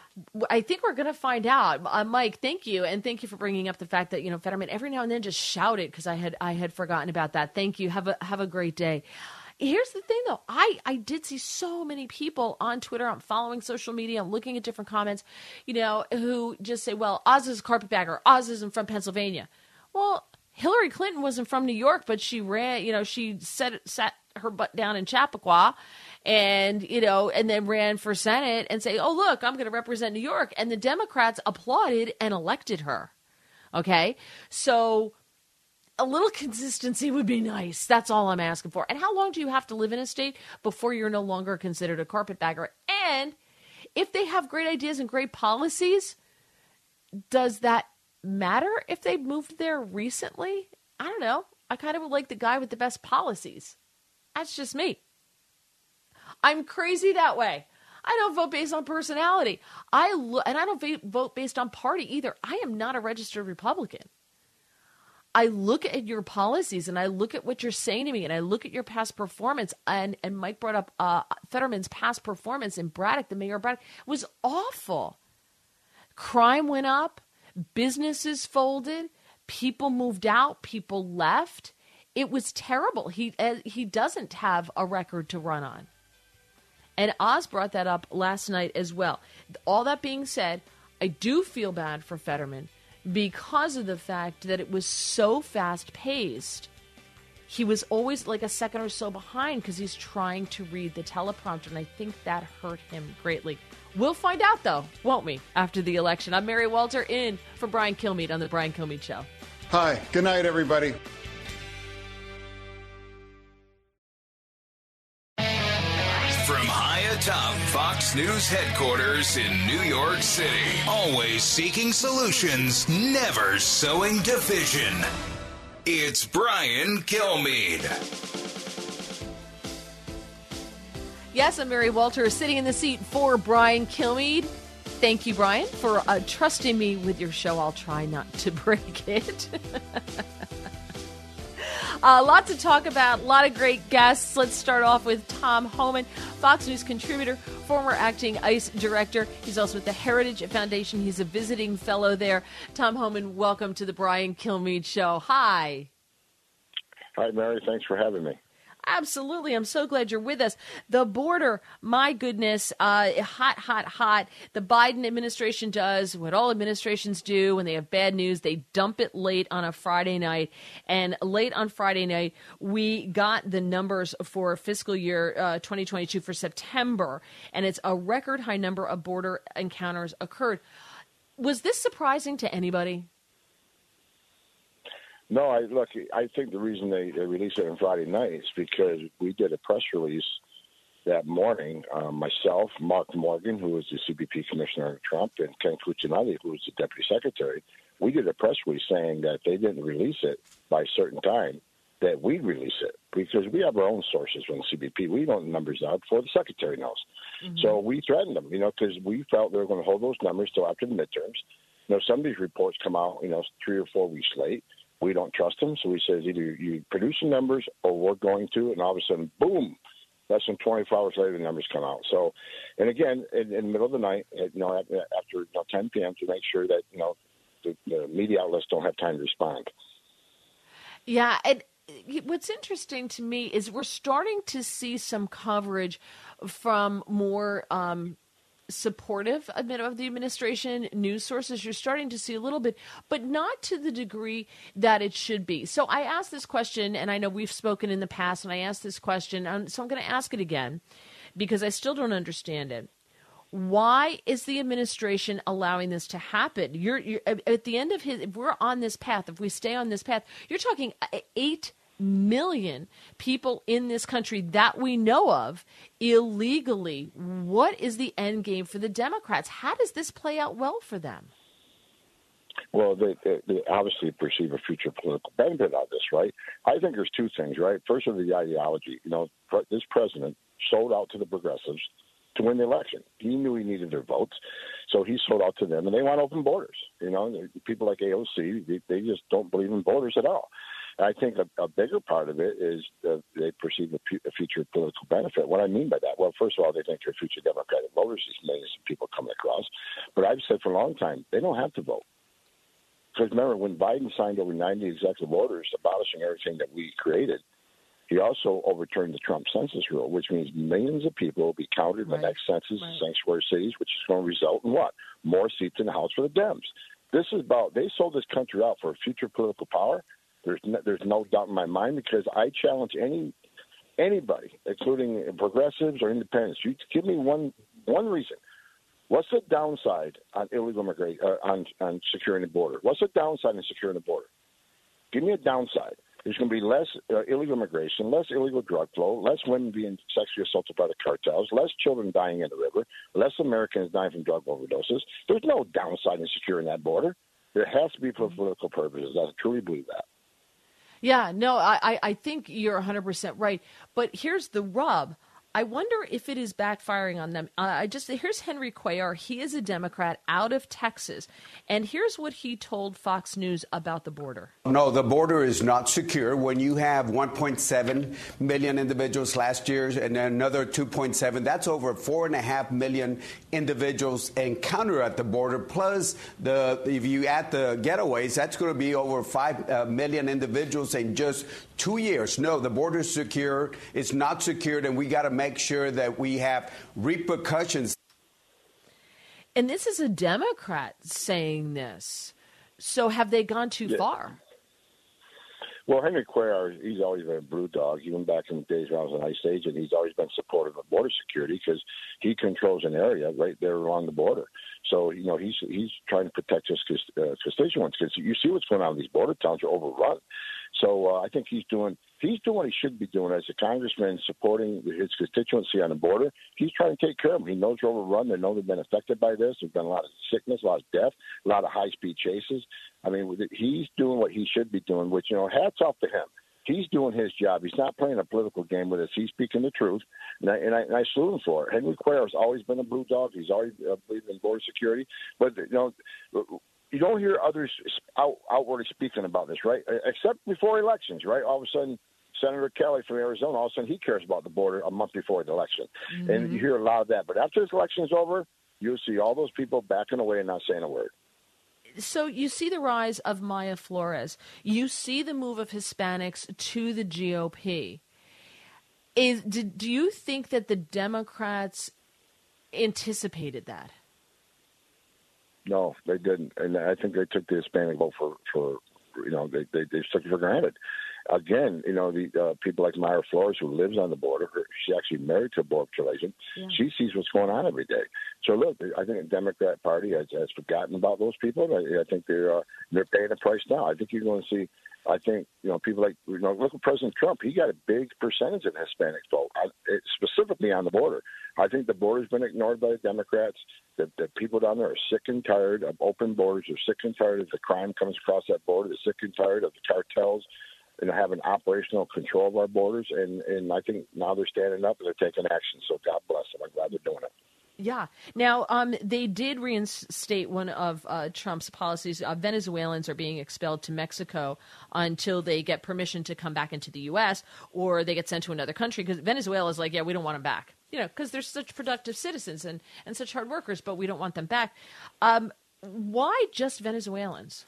I think we're going to find out. Uh, Mike, thank you, and thank you for bringing up the fact that, you know, Fetterman every now and then just shouted because I had I had forgotten about that. Thank you. Have a have a great day. Here's the thing, though. I, I did see so many people on Twitter. I'm following social media. I'm looking at different comments, you know, who just say, well, Oz is a carpetbagger. Oz isn't from Pennsylvania. Well, Hillary Clinton wasn't from New York, but she ran, you know, she set, sat her butt down in Chappaqua and, you know, and then ran for Senate and say, oh, look, I'm going to represent New York. And the Democrats applauded and elected her. Okay. So a little consistency would be nice. That's all I'm asking for. And how long do you have to live in a state before you're no longer considered a carpetbagger? And if they have great ideas and great policies, does that matter if they moved there recently? I don't know. I kind of would like the guy with the best policies. That's just me. I'm crazy that way. I don't vote based on personality. I lo- and I don't va- vote based on party either. I am not a registered Republican. I look at your policies and I look at what you're saying to me and I look at your past performance. And, and Mike brought up uh, Fetterman's past performance in Braddock, the mayor of Braddock, was awful. Crime went up, businesses folded, people moved out, people left. It was terrible. He uh, he doesn't have a record to run on. And Oz brought that up last night as well. All that being said, I do feel bad for Fetterman because of the fact that it was so fast-paced. He was always like a second or so behind because he's trying to read the teleprompter, and I think that hurt him greatly. We'll find out, though, won't we, after the election? I'm Mary Walter, in for Brian Kilmeade on The Brian Kilmeade Show. Hi. Good night, everybody. From high atop Fox News headquarters in New York City, always seeking solutions, never sowing division. It's Brian Kilmeade. Yes, I'm Mary Walter, sitting in the seat for Brian Kilmeade. Thank you, Brian, for uh, trusting me with your show. I'll try not to break it. A uh, lot to talk about, a lot of great guests. Let's start off with Tom Homan, Fox News contributor, former acting ICE director. He's also with the Heritage Foundation. He's a visiting fellow there. Tom Homan, welcome to the Brian Kilmeade Show. Hi. Hi, Mary. Thanks for having me. Absolutely. I'm so glad you're with us. The border, my goodness, uh, hot, hot, hot. The Biden administration does what all administrations do when they have bad news. They dump it late on a Friday night. And late on Friday night, we got the numbers for fiscal year uh, twenty twenty-two for September. And it's a record high number of border encounters occurred. Was this surprising to anybody? No, I look. I think the reason they, they released it on Friday night is because we did a press release that morning. Um, myself, Mark Morgan, who was the C B P commissioner under Trump, and Ken Cuccinelli, who was the deputy secretary, we did a press release saying that they didn't release it by a certain time, that we'd release it because we have our own sources from the C B P. We know the numbers out before the secretary knows. Mm-hmm. So we threatened them, you know, because we felt they were going to hold those numbers till after the midterms. You know, some of these reports come out, you know, three or four weeks late. We don't trust them, so we says either you produce the numbers or we're going to, and all of a sudden, boom, Less than twenty-four hours later, the numbers come out. So, and again, in, in the middle of the night, you know, after you know, ten p.m. to make sure that, you know, the, the media outlets don't have time to respond. Yeah, and what's interesting to me is we're starting to see some coverage from more um, supportive of the administration news sources. You're starting to see a little bit, but not to the degree that it should be. So I asked this question, and I know we've spoken in the past, and I asked this question, and so I'm going to ask it again because I still don't understand it. Why is the administration allowing this to happen? You're, you're at the end of his, if we're on this path, if we stay on this path, you're talking eight million people in this country that we know of illegally. What is the end game for the Democrats? How does this play out well for them? Well, they, they, they obviously perceive a future political benefit out of this, right? I think there's two things, right? First of the ideology. You know, this president sold out to the progressives to win the election. He knew he needed their votes, so he sold out to them, and they want open borders. You know, people like A O C, they, they just don't believe in borders at all. And I think a, a bigger part of it is uh, they perceive a, pu- a future political benefit. What I mean by that, well, first of all, they think they're future Democratic voters, these millions of people coming across. But I've said for a long time, they don't have to vote. Because remember, when Biden signed over ninety executive orders abolishing everything that we created, he also overturned the Trump census rule, which means millions of people will be counted in the right. next census right. in sanctuary cities, which is going to result in what? More seats in the House for the Dems. This is about, they sold this country out for future political power. There's no, there's no doubt in my mind, because I challenge any anybody, including progressives or independents, you give me one one reason. What's the downside on illegal immigration, uh, on, on securing the border? What's the downside in securing the border? Give me a downside. There's going to be less uh, illegal immigration, less illegal drug flow, less women being sexually assaulted by the cartels, less children dying in the river, less Americans dying from drug overdoses. There's no downside in securing that border. There has to be for political purposes. I truly believe that. Yeah, no, I, I think you're one hundred percent right. But here's the rub. I wonder if it is backfiring on them. Uh, I just here's Henry Cuellar. He is a Democrat out of Texas, and here's what he told Fox News about the border. No, the border is not secure. When you have one point seven million individuals last year and then another two point seven, that's over four and a half million individuals encounter at the border. Plus, the if you add the getaways, that's going to be over five uh, million individuals in just two years. No, the border is secure. It's not secured, and we got to make sure that we have repercussions. And this is a Democrat saying this. So have they gone too yeah. far? Well, Henry Cuellar, he's always been a blue dog. Even back in the days when I was an ICE agent, he's always been supportive of border security because he controls an area right there along the border. So, you know, he's he's trying to protect his uh, constituents, because you see what's going on in these border towns are overrun. So uh, I think he's doing he's doing what he should be doing as a congressman, supporting his constituency on the border. He's trying to take care of them. He knows they're overrun. They know they've been affected by this. There's been a lot of sickness, a lot of death, a lot of high-speed chases. I mean, he's doing what he should be doing, which, you know, hats off to him. He's doing his job. He's not playing a political game with us. He's speaking the truth, and I, and I, and I salute him for it. Henry Cuellar has always been a blue dog. He's always uh, believed in border security. But, you know, you don't hear others out, outwardly speaking about this, right? Except before elections, right? All of a sudden, Senator Kelly from Arizona, all of a sudden he cares about the border a month before the election. Mm-hmm. And you hear a lot of that. But after this election is over, you'll see all those people backing away and not saying a word. So you see the rise of Maya Flores. You see the move of Hispanics to the G O P. Is, did, do you think that the Democrats anticipated that? No, they didn't. And I think they took the Hispanic vote for, for you know, they, they, they took it for granted. Again, you know, the uh, people like Maya Flores, who lives on the border, her, she actually married to a border patrol agent. Yeah. She sees what's going on every day. So, look, I think the Democrat Party has, has forgotten about those people. I, I think they're uh, they're paying the price now. I think you're going to see, I think, you know, people like, you know, look at President Trump. He got a big percentage of the Hispanic vote, I, it, specifically on the border. I think the border's been ignored by the Democrats. The, the people down there are sick and tired of open borders. They're sick and tired of the crime comes across that border. They're sick and tired of the cartels and having operational control of our borders. And, and I think now they're standing up and they're taking action. So God bless them. I'm glad they're doing it. Yeah. Now, um, they did reinstate one of uh, Trump's policies. Uh, Venezuelans are being expelled to Mexico until they get permission to come back into the U S or they get sent to another country, because Venezuela is like, yeah, we don't want them back. You know, because they're such productive citizens and, and such hard workers, but we don't want them back. Um, why just Venezuelans?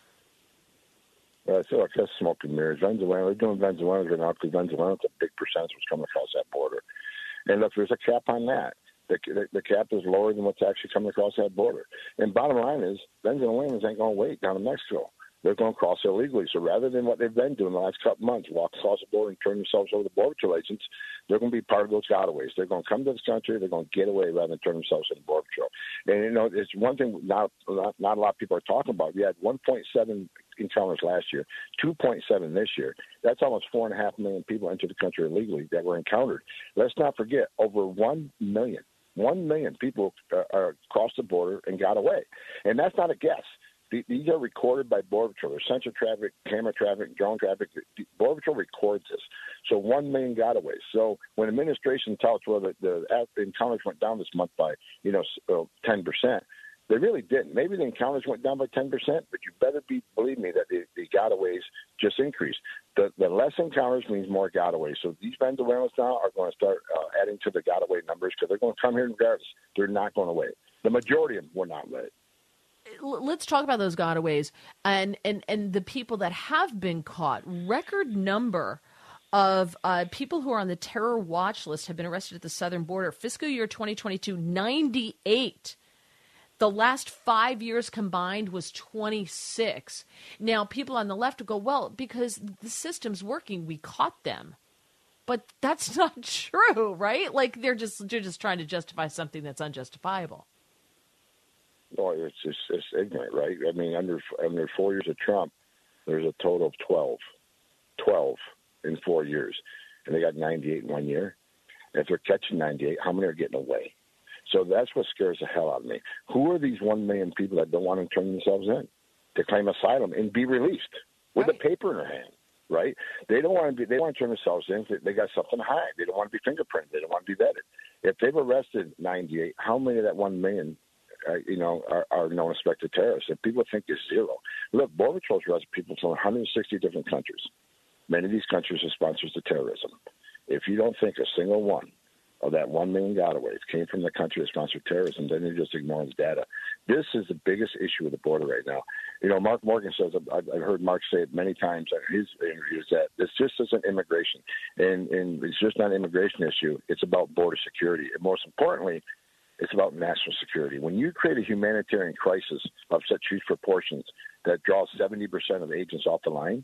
Well, I feel like that's smoke and mirrors. Venezuela, they're doing Venezuelans right now because Venezuelans a big percentage was coming across that border. And look, there's a cap on that. The, the, the cap is lower than what's actually coming across that border. And bottom line is, Venezuelans ain't going to wait down in Mexico. They're going to cross illegally. So rather than what they've been doing the last couple months, walk across the border and turn themselves over to Border Patrol agents, they're going to be part of those gotaways. They're going to come to this country. They're going to get away rather than turn themselves into Border Patrol. And, you know, it's one thing not, not, not a lot of people are talking about. We had one point seven encounters last year, two point seven this year. That's almost four and a half million people entered the country illegally that were encountered. Let's not forget, over one million. One million people uh, are crossed the border and got away. And that's not a guess. These are recorded by Border Patrol. There's sensor traffic, camera traffic, drone traffic. Border Patrol records this. So one million gotaways. So when administration tells well the, the encounters went down this month by, you know, ten percent, they really didn't. Maybe the encounters went down by ten percent, but you better be believe me that the, the gotaways just increased. The, the less encounters means more gotaways. So these Venezuelans now are going to start uh, adding to the gotaway numbers because they're going to come here regardless. They're not going away. The majority of them were not let. Let's talk about those gotaways and, and, and the people that have been caught. Record number of uh, people who are on the terror watch list have been arrested at the southern border. Fiscal year twenty twenty-two, ninety-eight. The last five years combined was twenty-six. Now, people on the left go, well, because the system's working, we caught them. But that's not true, right? Like they're just they're just trying to justify something that's unjustifiable. No, it's just it's ignorant, right? I mean, under under four years of Trump, there's a total of twelve, twelve in four years, and they got ninety-eight in one year. And if they're catching ninety-eight, how many are getting away? So that's what scares the hell out of me. Who are these one million people that don't want to turn themselves in to claim asylum and be released with right. a paper in their hand? Right? They don't want to be. They want to turn themselves in. They got something to hide. They don't want to be fingerprinted. They don't want to be vetted. If they've arrested ninety-eight, how many of that one million? Uh, you know, are, are known suspected terrorists, and people think it's zero. Look, Border Patrol's arrested people from one hundred sixty different countries. Many of these countries are sponsors of terrorism. If you don't think a single one of that one million gotaways came from the country that sponsored terrorism, then you're just ignoring the data. This is the biggest issue with the border right now. You know, Mark Morgan says, I've, I've heard Mark say it many times in his interviews, that this just isn't immigration. And, and it's just not an immigration issue. It's about border security. And most importantly, it's about national security. When you create a humanitarian crisis of such huge proportions that draws seventy percent of the agents off the line,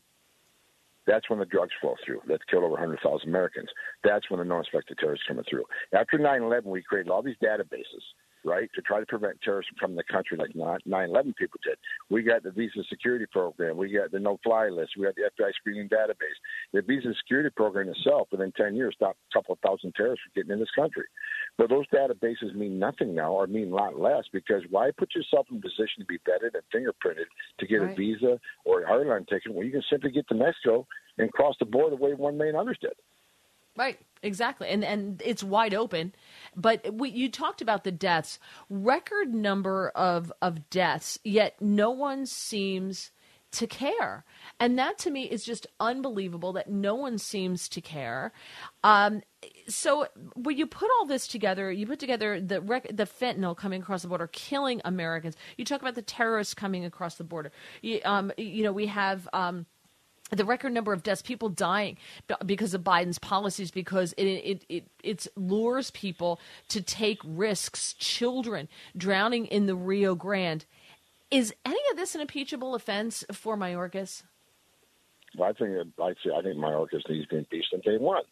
that's when the drugs flow through. That's killed over one hundred thousand Americans. That's when the non-suspected terrorists coming through. After nine eleven, we created all these databases, right, to try to prevent terrorists from coming to the country like nine eleven people did. We got the Visa Security Program. We got the no-fly list. We got the F B I screening database. The Visa Security Program itself, within ten years, stopped a couple of thousand terrorists from getting in this country. But those databases mean nothing now, or mean a lot less, because why put yourself in a position to be vetted and fingerprinted to get right. a visa or an airline ticket when you can simply get to Mexico and cross the border the way one million others did? Right, exactly. And and it's wide open. But we, you talked about the deaths, record number of, of deaths, yet no one seems to care. And that to me is just unbelievable that no one seems to care. Um, so when you put all this together, you put together the rec- the fentanyl coming across the border, killing Americans. You talk about the terrorists coming across the border. You, um, you know, we have... Um, the record number of deaths, people dying because of Biden's policies, because it it it it lures people to take risks, children drowning in the Rio Grande. Is any of this an impeachable offense for Mayorkas? Well, I think I I think Mayorkas needs to be impeached on day one.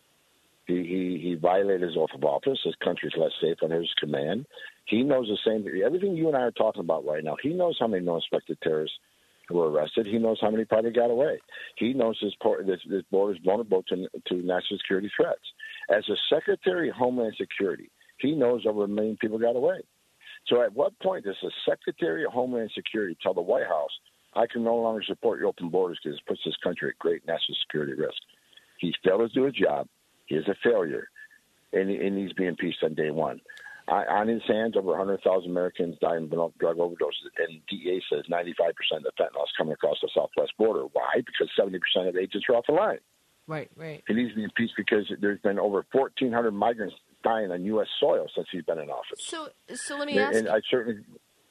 He he he violated his oath of office. His country's less safe under his command. He knows the same. Everything you and I are talking about right now. He knows how many non-suspected terrorists who were arrested. He knows how many probably got away. He knows this, this, this border is vulnerable to, to national security threats. As a Secretary of Homeland Security, he knows over a million people got away. So at what point does the Secretary of Homeland Security tell the White House, I can no longer support your open borders because it puts this country at great national security risk? He's failed to do his job. He is a failure, and he, and he's being impeached on day one. On his hands, over one hundred thousand Americans die in drug overdoses, and D E A says ninety-five percent of the fentanyl is coming across the southwest border. Why? Because seventy percent of agents are off the line. Right, right. He needs to be impeached because there's been over fourteen hundred migrants dying on U S soil since he's been in office. So, so let me and, ask and I certainly.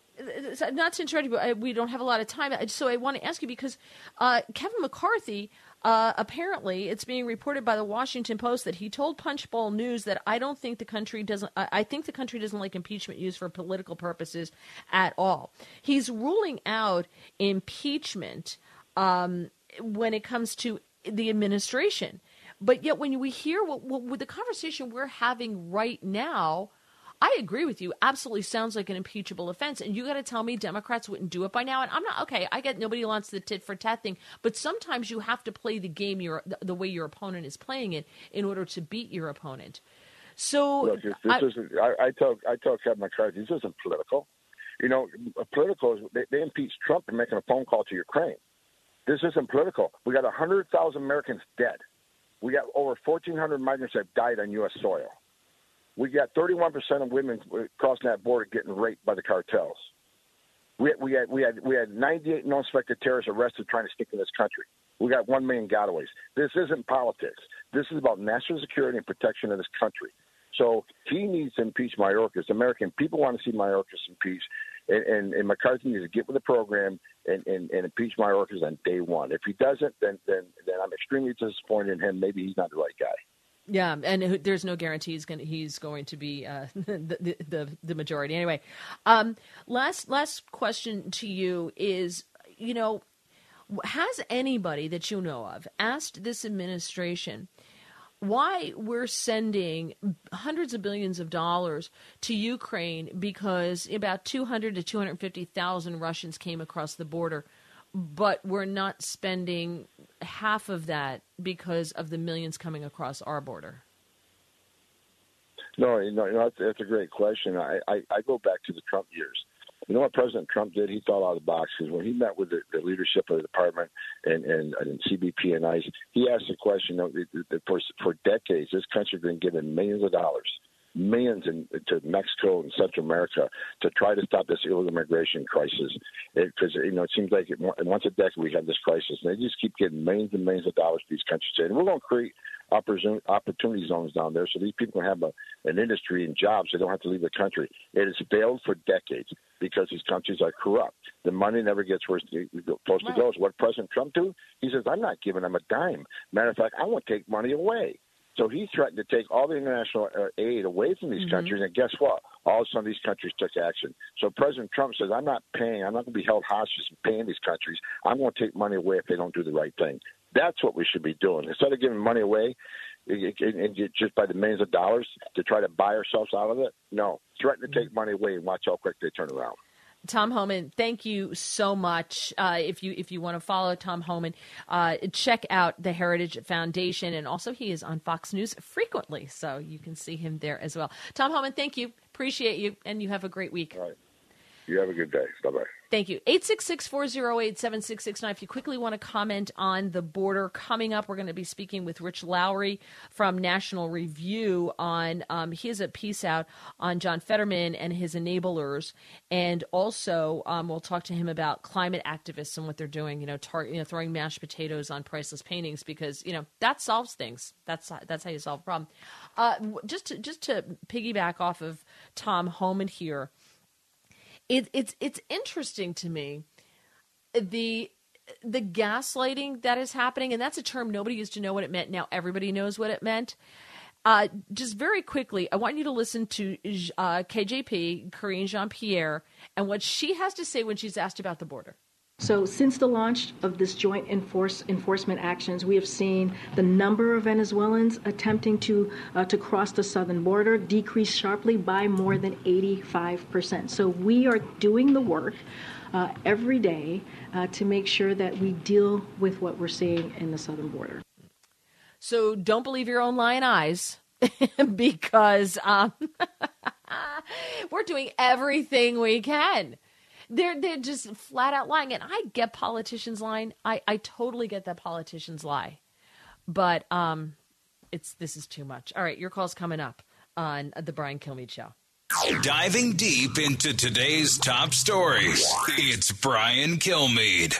Not to interrupt you, but we don't have a lot of time. So I want to ask you because uh, Kevin McCarthy, uh, apparently, it's being reported by the Washington Post that he told Punchbowl News that I don't think the country doesn't. I think the country doesn't like impeachment used for political purposes at all. He's ruling out impeachment um, when it comes to the administration, but yet when we hear what, what with the conversation we're having right now. I agree with you. Absolutely sounds like an impeachable offense. And you got to tell me Democrats wouldn't do it by now. And I'm not, okay, I get nobody wants the tit for tat thing, but sometimes you have to play the game your, the way your opponent is playing it in order to beat your opponent. So Look, this, this I, isn't, I, I, tell, I tell Kevin McCarthy, this isn't political. You know, political, is, they, they impeached Trump for making a phone call to Ukraine. This isn't political. We got one hundred thousand Americans dead. We got over fourteen hundred migrants that have died on U S soil. We got thirty-one percent of women crossing that border getting raped by the cartels. We had, we had, we had, we had ninety-eight non-suspected terrorists arrested trying to sneak in this country. We got one million gotaways. This isn't politics. This is about national security and protection of this country. So he needs to impeach Mayorkas. American people want to see Mayorkas impeached, and, and, and McCarthy needs to get with the program and, and, and impeach Mayorkas on day one. If he doesn't, then, then then I'm extremely disappointed in him. Maybe he's not the right guy. Yeah, and there's no guarantee he's going to, he's going to be uh, the, the the majority. Anyway, um, last last question to you is, you know, has anybody that you know of asked this administration why we're sending hundreds of billions of dollars to Ukraine because about two hundred to two hundred fifty thousand Russians came across the border, but we're not spending half of that because of the millions coming across our border? No, you know, you know that's, that's a great question. I, I, I go back to the Trump years. You know what President Trump did? He thought out of the box because when he met with the, the leadership of the department and, and, and C B P and ICE, he asked the question, you know, for, for decades, this country has been given millions of dollars, millions in, to Mexico and Central America to try to stop this illegal immigration crisis. Because, you know, it seems like it, once a decade we have this crisis, and they just keep getting millions and millions of dollars to these countries. And we're going to create opportunity zones down there so these people can have a, an industry and jobs. They don't have to leave the country. It has failed for decades because these countries are corrupt. The money never gets where it's supposed to go. So what President Trump do? He says, I'm not giving them a dime. Matter of fact, I want to take money away. So he threatened to take all the international aid away from these mm-hmm. countries, and guess what? All of a sudden, these countries took action. So President Trump says, I'm not paying. I'm not going to be held hostage and paying these countries. I'm going to take money away if they don't do the right thing. That's what we should be doing. Instead of giving money away and just by the millions of dollars to try to buy ourselves out of it, no. Threaten to take money away and watch how quick they turn around. Tom Homan, thank you so much. Uh, if you if you want to follow Tom Homan, uh, check out the Heritage Foundation, and also he is on Fox News frequently, so you can see him there as well. Tom Homan, thank you. Appreciate you, and you have a great week. All right. You have a good day. Bye-bye. Thank you. eight six six, four oh eight, seven six six nine. If you quickly want to comment on the border, coming up, we're going to be speaking with Rich Lowry from National Review on, um, he has a piece out on John Fetterman and his enablers. And also um, we'll talk to him about climate activists and what they're doing, you know, tar- you know, throwing mashed potatoes on priceless paintings because, you know, that solves things. That's that's how you solve a problem. Uh, just to, just to piggyback off of Tom Homan here, It, it's it's interesting to me, the the gaslighting that is happening, and that's a term nobody used to know what it meant. Now everybody knows what it meant. Uh, just very quickly, I want you to listen to uh, K J P, Karine Jean-Pierre, and what she has to say when she's asked about the border. So since the launch of this joint enforce, enforcement actions, we have seen the number of Venezuelans attempting to uh, to cross the southern border decrease sharply by more than eighty-five percent. So we are doing the work uh, every day uh, to make sure that we deal with what we're seeing in the southern border. So don't believe your own lying eyes because um, we're doing everything we can. They're they're just flat out lying. And I get politicians lying. I, I totally get that politicians lie. But um, it's this is too much. All right, your call's coming up on the Brian Kilmeade Show. Diving deep into today's top stories, it's Brian Kilmeade.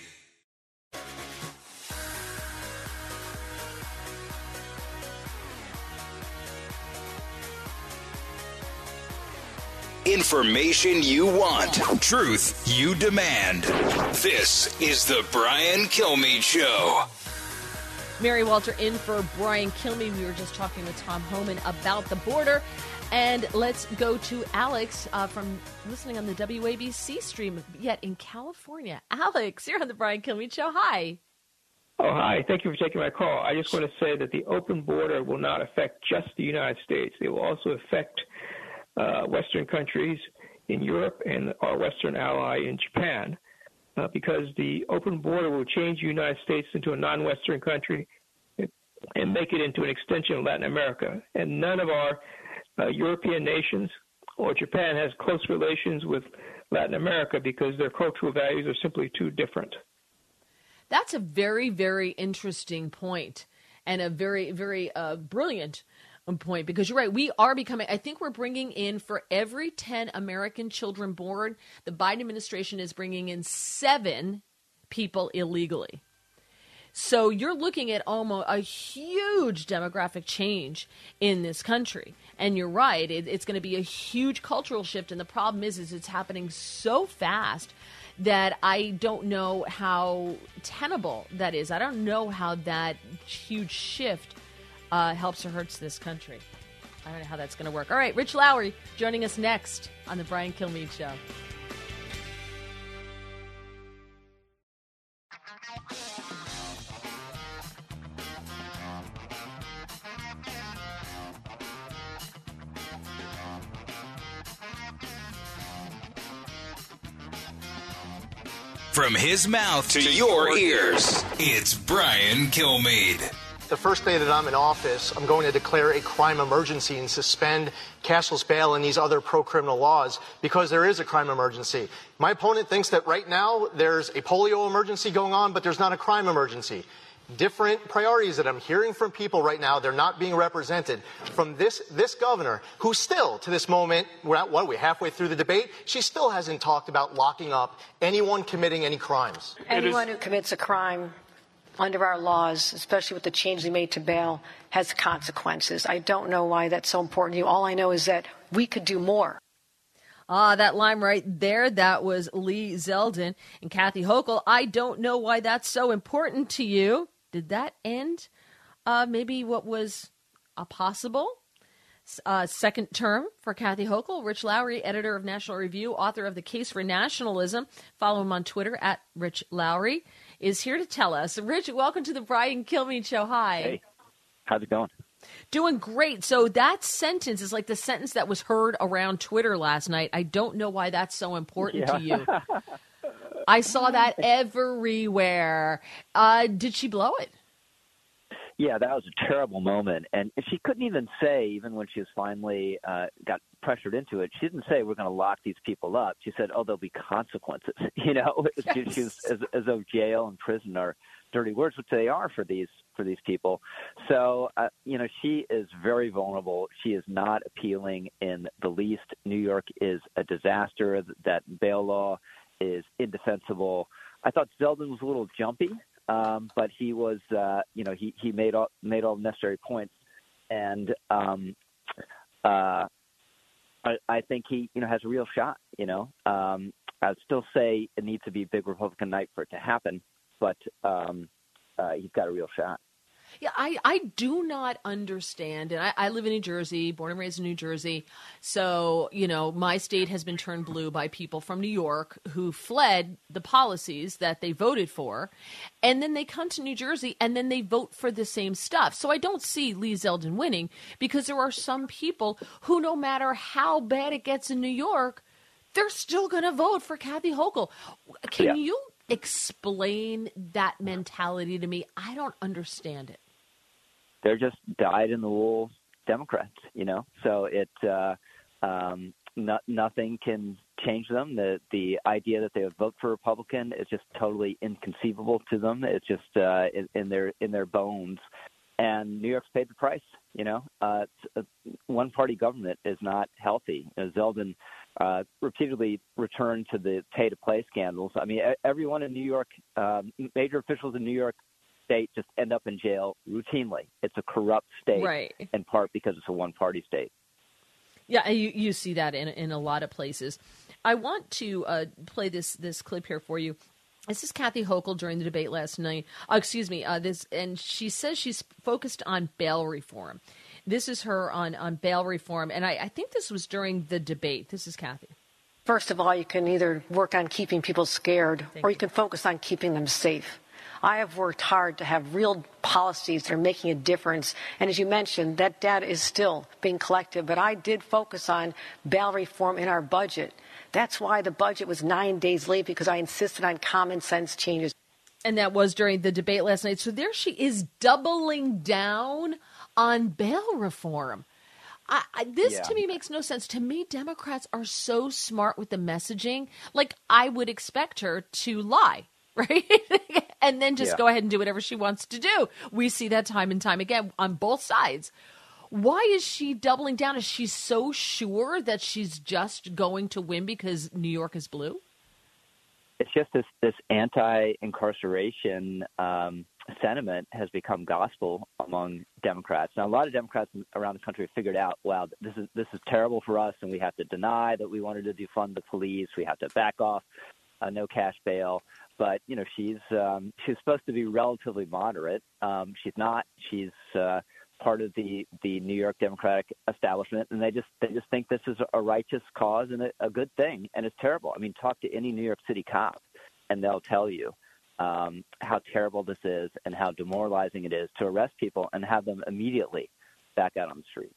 Information you want, truth you demand. This is the Brian Kilmeade Show. Mary Walter in for Brian Kilmeade. We were just talking with Tom Homan about the border. And let's go to Alex uh, from listening on the W A B C stream, yet in California. Alex, you're on the Brian Kilmeade Show. Hi. Oh, hi. Thank you for taking my call. I just want to say that the open border will not affect just the United States. It will also affect uh, Western countries in Europe and our Western ally in Japan, uh, because the open border will change the United States into a non-Western country and make it into an extension of Latin America. And none of our Uh, European nations or Japan has close relations with Latin America because their cultural values are simply too different. That's a very, very interesting point and a very, very uh, brilliant point, because you're right. We are becoming, I think we're bringing in, for every ten American children born, the Biden administration is bringing in seven people illegally. So you're looking at almost a huge demographic change in this country. And you're right, it, it's going to be a huge cultural shift. And the problem is, is it's happening so fast that I don't know how tenable that is. I don't know how that huge shift uh, helps or hurts this country. I don't know how that's going to work. All right, Rich Lowry joining us next on the Brian Kilmeade Show. From his mouth to your ears, it's Brian Kilmeade. The first day that I'm in office, I'm going to declare a crime emergency and suspend cashless bail and these other pro-criminal laws because there is a crime emergency. My opponent thinks that right now there's a polio emergency going on, but there's not a crime emergency. Different priorities that I'm hearing from people right now. They're not being represented from this this governor, who still, to this moment, we're at, what are we, halfway through the debate? She still hasn't talked about locking up anyone committing any crimes. Anyone who commits a crime under our laws, especially with the change they made to bail, has consequences. I don't know why that's so important to you. All I know is that we could do more. Ah, that line right there, that was Lee Zeldin and Kathy Hochul. I don't know why that's so important to you. Did that end uh, maybe what was a possible uh, second term for Kathy Hochul? Rich Lowry, editor of National Review, author of The Case for Nationalism. Follow him on Twitter at Rich Lowry, is here to tell us. Rich, welcome to the Brian Kilmeade Show. Hi. Hey, how's it going? Doing great. So that sentence is like the sentence that was heard around Twitter last night. I don't know why that's so important yeah. to you. I saw that everywhere. Uh, did she blow it? Yeah, that was a terrible moment. And she couldn't even say, even when she was finally uh, got pressured into it, she didn't say we're going to lock these people up. She said, oh, there'll be consequences. You know, yes. she, she was, as, as though jail and prison are dirty words, which they are for these for these people. So, uh, you know, she is very vulnerable. She is not appealing in the least. New York is a disaster. That bail law is indefensible. I thought Zeldin was a little jumpy, um, but he was, uh, you know, he, he made all made all the necessary points, and um, uh, I, I think he, you know, has a real shot. You know, um, I'd still say it needs to be a big Republican night for it to happen, but um, uh, he's got a real shot. Yeah, I, I do not understand, and I, I live in New Jersey, born and raised in New Jersey, so, you know, my state has been turned blue by people from New York who fled the policies that they voted for, and then they come to New Jersey, and then they vote for the same stuff. So I don't see Lee Zeldin winning, because there are some people who, no matter how bad it gets in New York, they're still going to vote for Kathy Hochul. Can yeah. you explain that mentality to me? I don't understand it. They're just dyed-in-the-wool Democrats, you know. So it uh, um, no, nothing can change them. The the idea that they would vote for Republican is just totally inconceivable to them. It's just uh, in, in their in their bones. and New York's paid the price. You know, uh, one-party government is not healthy. You know, Zeldin uh, repeatedly returned to the pay-to-play scandals. I mean, everyone in New York, um, major officials in New York State just end up in jail routinely. It's a corrupt state, right, in part because it's a one-party state. Yeah, you, you see that in in a lot of places. I want to uh, play this this clip here for you. This is Kathy Hochul during the debate last night. Uh, excuse me. Uh, this and she says she's focused on bail reform. This is her on, on bail reform, and I, I think this was during the debate. This is Kathy. First of all, you can either work on keeping people scared, Thank or you. you can focus on keeping them safe. I have worked hard to have real policies that are making a difference. And as you mentioned, that data is still being collected. But I did focus on bail reform in our budget. That's why the budget was nine days late, because I insisted on common sense changes. And that was during the debate last night. So there she is doubling down on bail reform. I, I, this Yeah. to me makes no sense. To me, Democrats are so smart with the messaging. Like, I would expect her to lie, right? And then just Yeah. go ahead and do whatever she wants to do. We see that time and time again on both sides. Why is she doubling down? Is she so sure that she's just going to win because New York is blue? It's just this, this anti-incarceration um, sentiment has become gospel among Democrats. Now, a lot of Democrats around the country have figured out, wow, this is this is terrible for us, and we have to deny that we wanted to defund the police. We have to back off uh, no cash bail. But, you know, she's um, she's supposed to be relatively moderate. Um, she's not. She's uh, part of the, the New York Democratic establishment, and they just they just think this is a righteous cause and a, a good thing, and it's terrible. I mean, talk to any New York City cop, and they'll tell you um, how terrible this is and how demoralizing it is to arrest people and have them immediately back out on the street.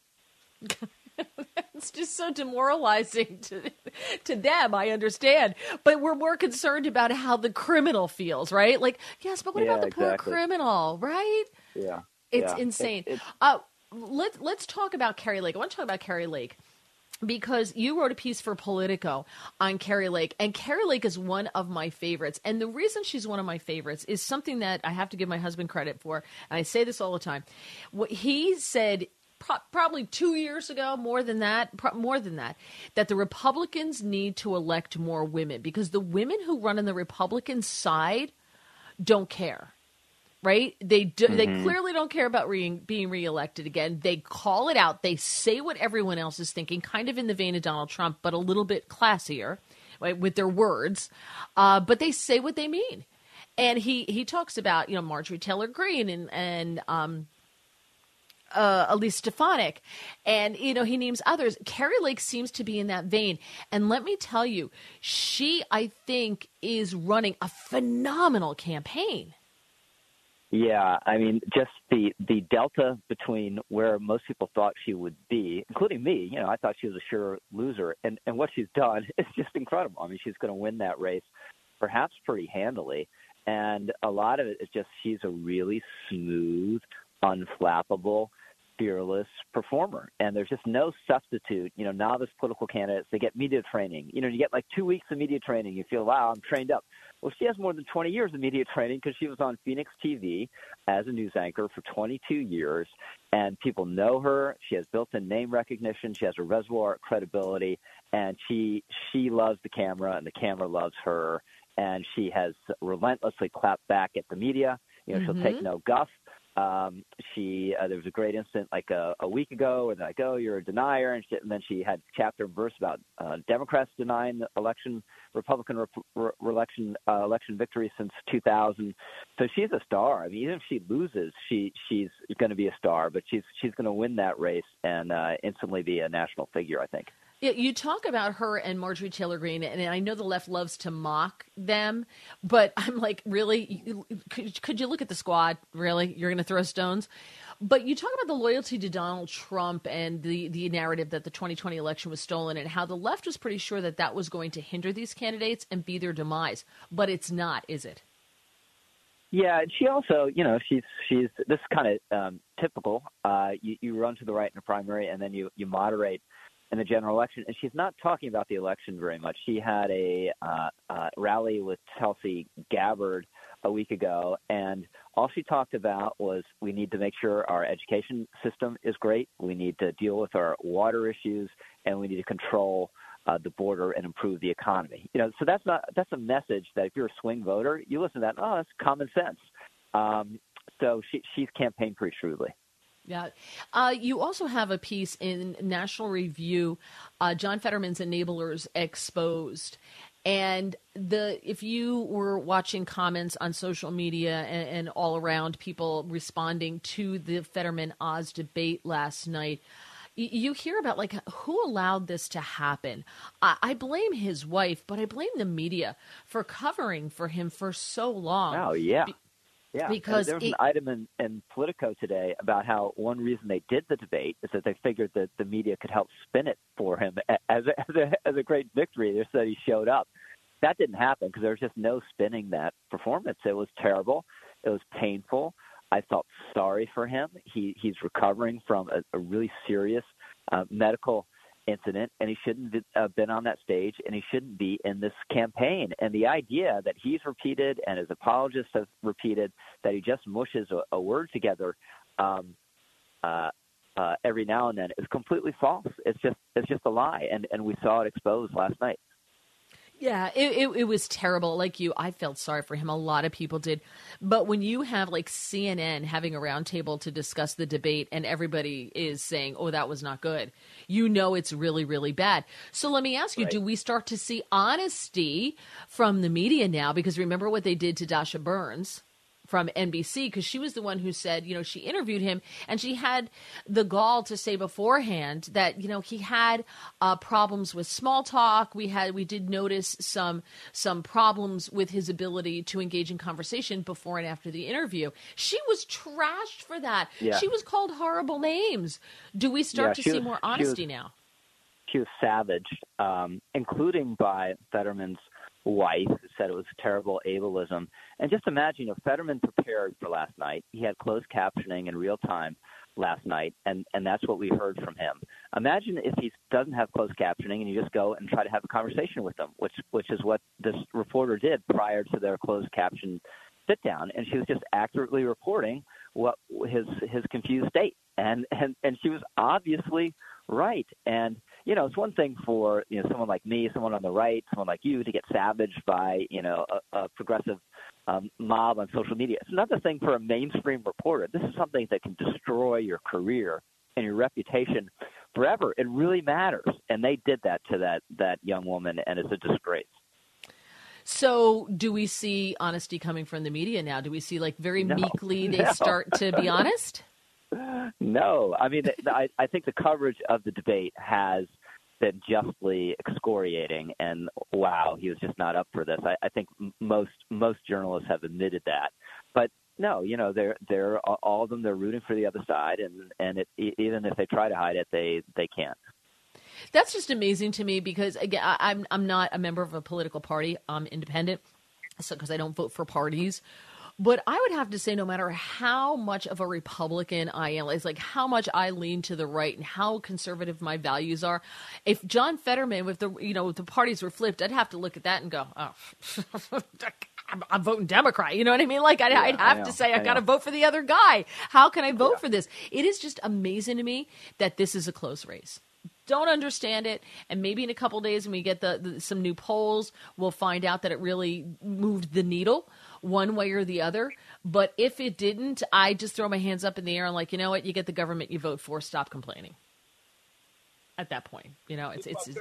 It's just so demoralizing to to them, I understand. But we're more concerned about how the criminal feels, right? Like, yes, but what Yeah, about the exactly. poor criminal, right? Yeah. It's yeah. insane. It, it's, uh, let, let's talk about Kari Lake. I want to talk about Kari Lake because you wrote a piece for Politico on Kari Lake, and Kari Lake is one of my favorites. And the reason she's one of my favorites is something that I have to give my husband credit for, and I say this all the time. What he said pro- probably two years ago, more than that, pro- more than that, that the Republicans need to elect more women because the women who run on the Republican side don't care. Right? They do, Mm-hmm. they clearly don't care about re- being reelected again. They call it out. They say what everyone else is thinking, kind of in the vein of Donald Trump, but a little bit classier, right, with their words. Uh, but they say what they mean. And he, he talks about, you know, Marjorie Taylor Greene and, and um, uh, Elise Stefanik. And, you know, he names others. Kari Lake seems to be in that vein. And let me tell you, she, I think, is running a phenomenal campaign. Yeah, I mean, just the, the delta between where most people thought she would be, including me, you know, I thought she was a sure loser. And, and what she's done is just incredible. I mean, she's going to win that race perhaps pretty handily. And a lot of it is just she's a really smooth, unflappable, fearless performer. And there's just no substitute. You know, novice political candidates, they get media training. You know, you get like two weeks of media training. You feel, wow, I'm trained up. Well, she has more than twenty years of media training because she was on Phoenix T V as a news anchor for twenty-two years, and people know her. She has built-in name recognition. She has a reservoir of credibility, and she she loves the camera, and the camera loves her, and she has relentlessly clapped back at the media. You know, Mm-hmm. she'll take no guff. Um, she uh, there was a great incident like a, a week ago where they're like, oh, you're a denier, and, she, and then she had chapter and verse about uh, Democrats denying the election, Republican re- re- election uh, election victory since two thousand. So she's a star. I mean, even if she loses, she she's going to be a star, but she's she's going to win that race and uh, instantly be a national figure, I think. Yeah, you talk about her and Marjorie Taylor Greene, and I know the left loves to mock them, but I'm like, really? Could, could you look at the squad? Really? You're going to throw stones? But you talk about the loyalty to Donald Trump and the, the narrative that the twenty twenty election was stolen and how the left was pretty sure that that was going to hinder these candidates and be their demise. But it's not, is it? Yeah, and she also, you know, she's she's this is kind of um, typical. Uh, you, you run to the right in a primary, and then you, you moderate in the general election. And she's not talking about the election very much. She had a uh, uh, rally with Tulsi Gabbard a week ago, and all she talked about was we need to make sure our education system is great, we need to deal with our water issues, and we need to control uh, the border and improve the economy. You know, so that's not that's a message that if you're a swing voter, you listen to that, oh, that's common sense. Um, so she, she's campaigned pretty shrewdly. Yeah. Uh, you also have a piece in National Review, uh, John Fetterman's Enablers Exposed. And the if you were watching comments on social media and, and all around, people responding to the Fetterman-Oz debate last night, y- you hear about, like, who allowed this to happen. I, I blame his wife, but I blame the media for covering for him for so long. Oh, yeah. Be- Yeah, because there was it, an item in, in Politico today about how one reason they did the debate is that they figured that the media could help spin it for him as a, as a, as a great victory. They said he showed up. That didn't happen because there was just no spinning that performance. It was terrible. It was painful. I felt sorry for him. He he's recovering from a, a really serious uh, medical incident, and he shouldn't have been on that stage, and he shouldn't be in this campaign. And the idea that he's repeated and his apologists have repeated that he just mushes a, a word together um, uh, uh, every now and then is completely false. It's just it's just a lie, and, and we saw it exposed last night. Yeah, it, it it was terrible. Like you, I felt sorry for him. A lot of people did. But when you have like C N N having a roundtable to discuss the debate and everybody is saying, oh, that was not good, you know it's really, really bad. So let me ask you, right. do we start to see honesty from the media now? Because remember what they did to Dasha Burns from N B C, because she was the one who said, you know, she interviewed him and she had the gall to say beforehand that, you know, he had uh, problems with small talk. We had, we did notice some, some problems with his ability to engage in conversation before and after the interview. She was trashed for that. Yeah. She was called horrible names. Do we start Yeah, to she see was- more she honesty was- now? She was savaged, um, including by Fetterman's wife, who said it was terrible ableism. And just imagine, you know, Fetterman prepared for last night. He had closed captioning in real time last night, and, and that's what we heard from him. Imagine if he doesn't have closed captioning and you just go and try to have a conversation with him, which which is what this reporter did prior to their closed caption sit down, and she was just accurately reporting what his his confused state, and and and she was obviously right. And you know, it's one thing for you know someone like me, someone on the right, someone like you to get savaged by you know a, a progressive um, mob on social media. It's another thing for a mainstream reporter. This is something that can destroy your career and your reputation forever. It really matters, and they did that to that that young woman, and it's a disgrace. So do we see honesty coming from the media now? Do we see like very No. meekly they No. start to be honest? No, I mean, I, I think the coverage of the debate has been justly excoriating, and wow, he was just not up for this. I, I think m- most most journalists have admitted that, but no, you know, they're they're all of them. They're rooting for the other side, and and it, even if they try to hide it, they they can't. That's just amazing to me because, again, I, I'm I'm not a member of a political party. I'm independent, so because I don't vote for parties. But I would have to say, no matter how much of a Republican I am, it's like how much I lean to the right and how conservative my values are. If John Fetterman, if the you know if the parties were flipped, I'd have to look at that and go, oh, I'm, I'm voting Democrat. You know what I mean? Like I'd, Yeah, I'd I have know, to say I, I got to know. vote for the other guy. How can I vote for this? It is just amazing to me that this is a close race. Don't understand it, and maybe in a couple days when we get the, the some new polls, we'll find out that it really moved the needle one way or the other. But if it didn't, I just throw my hands up in the air and like, you know what, you get the government you vote for, stop complaining. At that point, you know, it's it's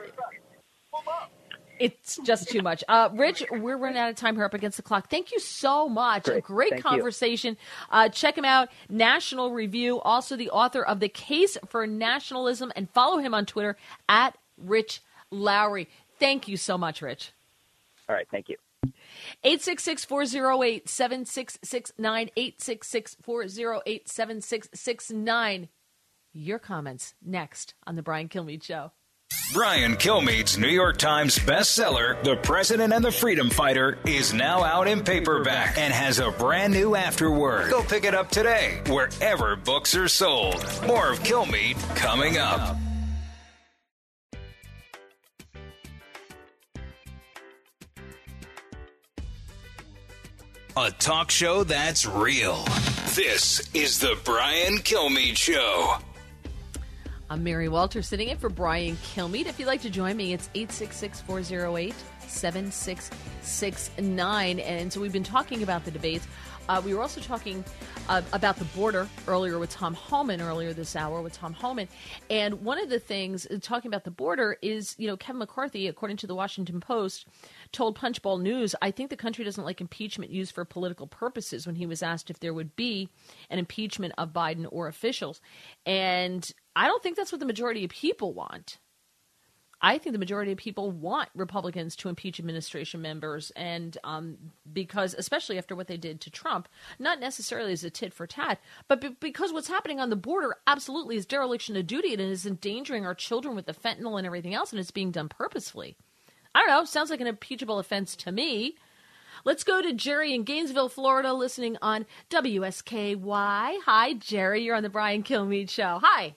it's just too much. Uh, Rich, we're running out of time here, up against the clock. Thank you so much. Great. A great Thank you. conversation. Uh, check him out, National Review, also the author of The Case for Nationalism, and follow him on Twitter at Rich Lowry. Thank you so much, Rich. All right, thank you. eight six six, four oh eight, seven six six nine, eight six six, four oh eight, seven six six nine. Your comments next on The Brian Kilmeade Show. Brian Kilmeade's New York Times bestseller, The President and the Freedom Fighter, is now out in paperback and has a brand new afterword. Go pick it up today, wherever books are sold. More of Kilmeade coming up. a talk show that's real. This is the Brian Kilmeade Show. I'm Mary Walter, sitting in for Brian Kilmeade. If you'd like to join me, it's eight six six, four oh eight, seven six six nine. And so we've been talking about the debates. Uh, we were also talking uh, about the border earlier with Tom Homan, earlier this hour with Tom Homan. And one of the things, uh, talking about the border, is, you know, Kevin McCarthy, according to the Washington Post, told Punchbowl News, I think the country doesn't like impeachment used for political purposes, when he was asked if there would be an impeachment of Biden or officials. And I don't think that's what the majority of people want. I think the majority of people want Republicans to impeach administration members, and um, because, especially after what they did to Trump, not necessarily as a tit for tat, but be- because what's happening on the border absolutely is dereliction of duty, and it is endangering our children with the fentanyl and everything else, and it's being done purposefully. I don't know. Sounds like an impeachable offense to me. Let's go to Jerry in Gainesville, Florida, listening on W S K Y. Hi, Jerry. You're on the Brian Kilmeade Show. Hi.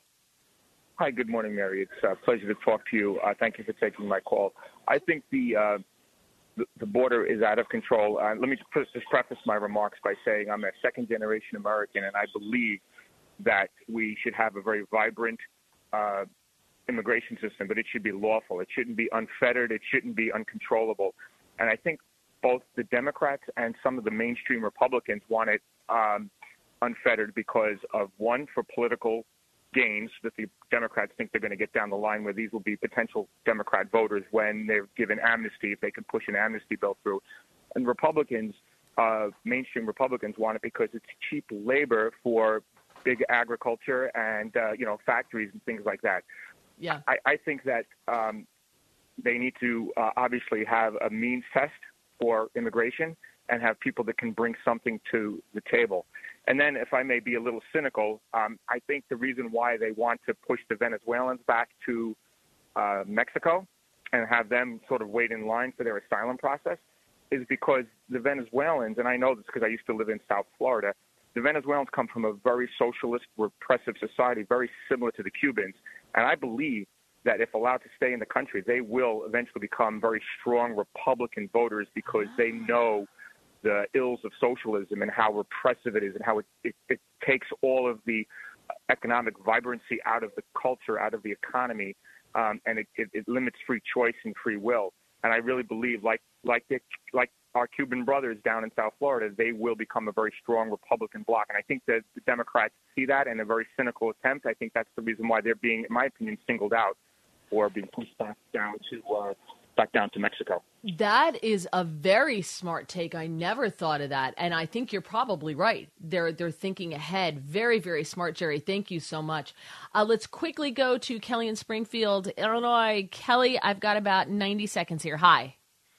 Hi, good morning, Mary. It's a pleasure to talk to you. Uh, thank you for taking my call. I think the uh, the, the border is out of control. Uh, let me just preface my remarks by saying I'm a second-generation American, and I believe that we should have a very vibrant uh, immigration system, but it should be lawful. It shouldn't be unfettered. It shouldn't be uncontrollable. And I think both the Democrats and some of the mainstream Republicans want it um, unfettered because of, one, for political gains that the Democrats think they're going to get down the line, where these will be potential Democrat voters when they're given amnesty, if they can push an amnesty bill through. And Republicans, uh, mainstream Republicans, want it because it's cheap labor for big agriculture and, uh, you know, factories and things like that. Yeah. I, I think that um, they need to uh, obviously have a means test for immigration and have people that can bring something to the table. And then, if I may be a little cynical, um, I think the reason why they want to push the Venezuelans back to uh, Mexico and have them sort of wait in line for their asylum process is because the Venezuelans, and I know this because I used to live in South Florida, the Venezuelans come from a very socialist, repressive society, very similar to the Cubans. And I believe that if allowed to stay in the country, they will eventually become very strong Republican voters because they know the ills of socialism and how repressive it is and how it, it, it takes all of the economic vibrancy out of the culture, out of the economy, um, and it, it, it limits free choice and free will. And I really believe, like like the, like our Cuban brothers down in South Florida, they will become a very strong Republican bloc. And I think that the Democrats see that in a very cynical attempt. I think that's the reason why they're being, in my opinion, singled out or being pushed back down to uh, back down to Mexico. That is a very smart take. I never thought of that. And I think you're probably right. They're they're thinking ahead. Very, very smart, Jerry. Thank you so much. Uh, let's quickly go to Kelly in Springfield, Illinois. Kelly, I've got about ninety seconds here. Hi.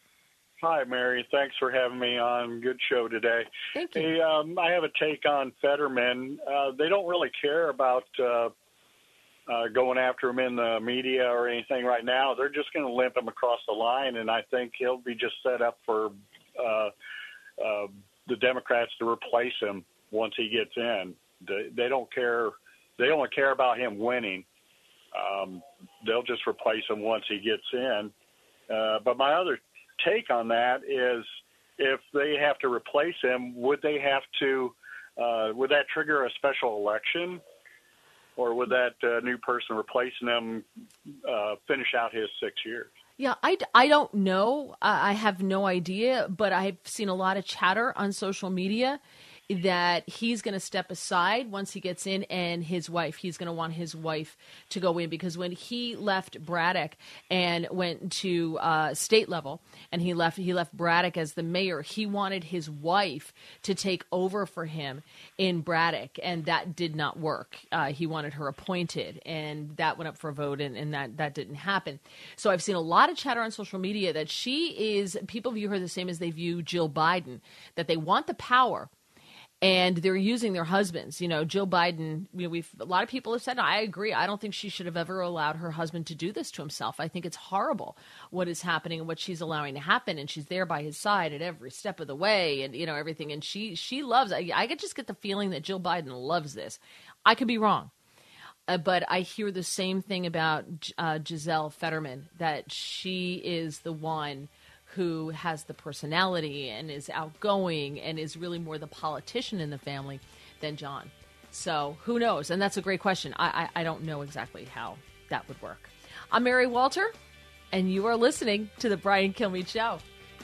Hi, Mary. Thanks for having me on. Good show today. Thank you. Hey, um, I have a take on Fetterman. Uh, they don't really care about uh, Uh, going after him in the media or anything right now. They're just going to limp him across the line, and I think he'll be just set up for uh, uh, the Democrats to replace him once he gets in. They, they don't care. They only care about him winning. Um, they'll just replace him once he gets in. Uh, but my other take on that is, if they have to replace him, would they have to? Uh, would that trigger a special election? Or would that uh, new person replacing him uh, finish out his six years? Yeah, I, I don't know. I have no idea, but I've seen a lot of chatter on social media that he's going to step aside once he gets in, and his wife, he's going to want his wife to go in, because when he left Braddock and went to uh, state level, and he left he left Braddock as the mayor, he wanted his wife to take over for him in Braddock, and that did not work. Uh, he wanted her appointed, and that went up for a vote, and, and that, that didn't happen. So I've seen a lot of chatter on social media that she is, people view her the same as they view Jill Biden, that they want the power, and they're using their husbands. You know, Jill Biden, you know, we've, a lot of people have said, I agree. I don't think she should have ever allowed her husband to do this to himself. I think it's horrible what is happening and what she's allowing to happen. And she's there by his side at every step of the way, and, you know, everything. And she, she loves, I, I could just get the feeling that Jill Biden loves this. I could be wrong. Uh, but I hear the same thing about uh, Giselle Fetterman, that she is the one who has the personality and is outgoing and is really more the politician in the family than John. So who knows? And that's a great question. I, I, I don't know exactly how that would work. I'm Mary Walter, and you are listening to The Brian Kilmeade Show.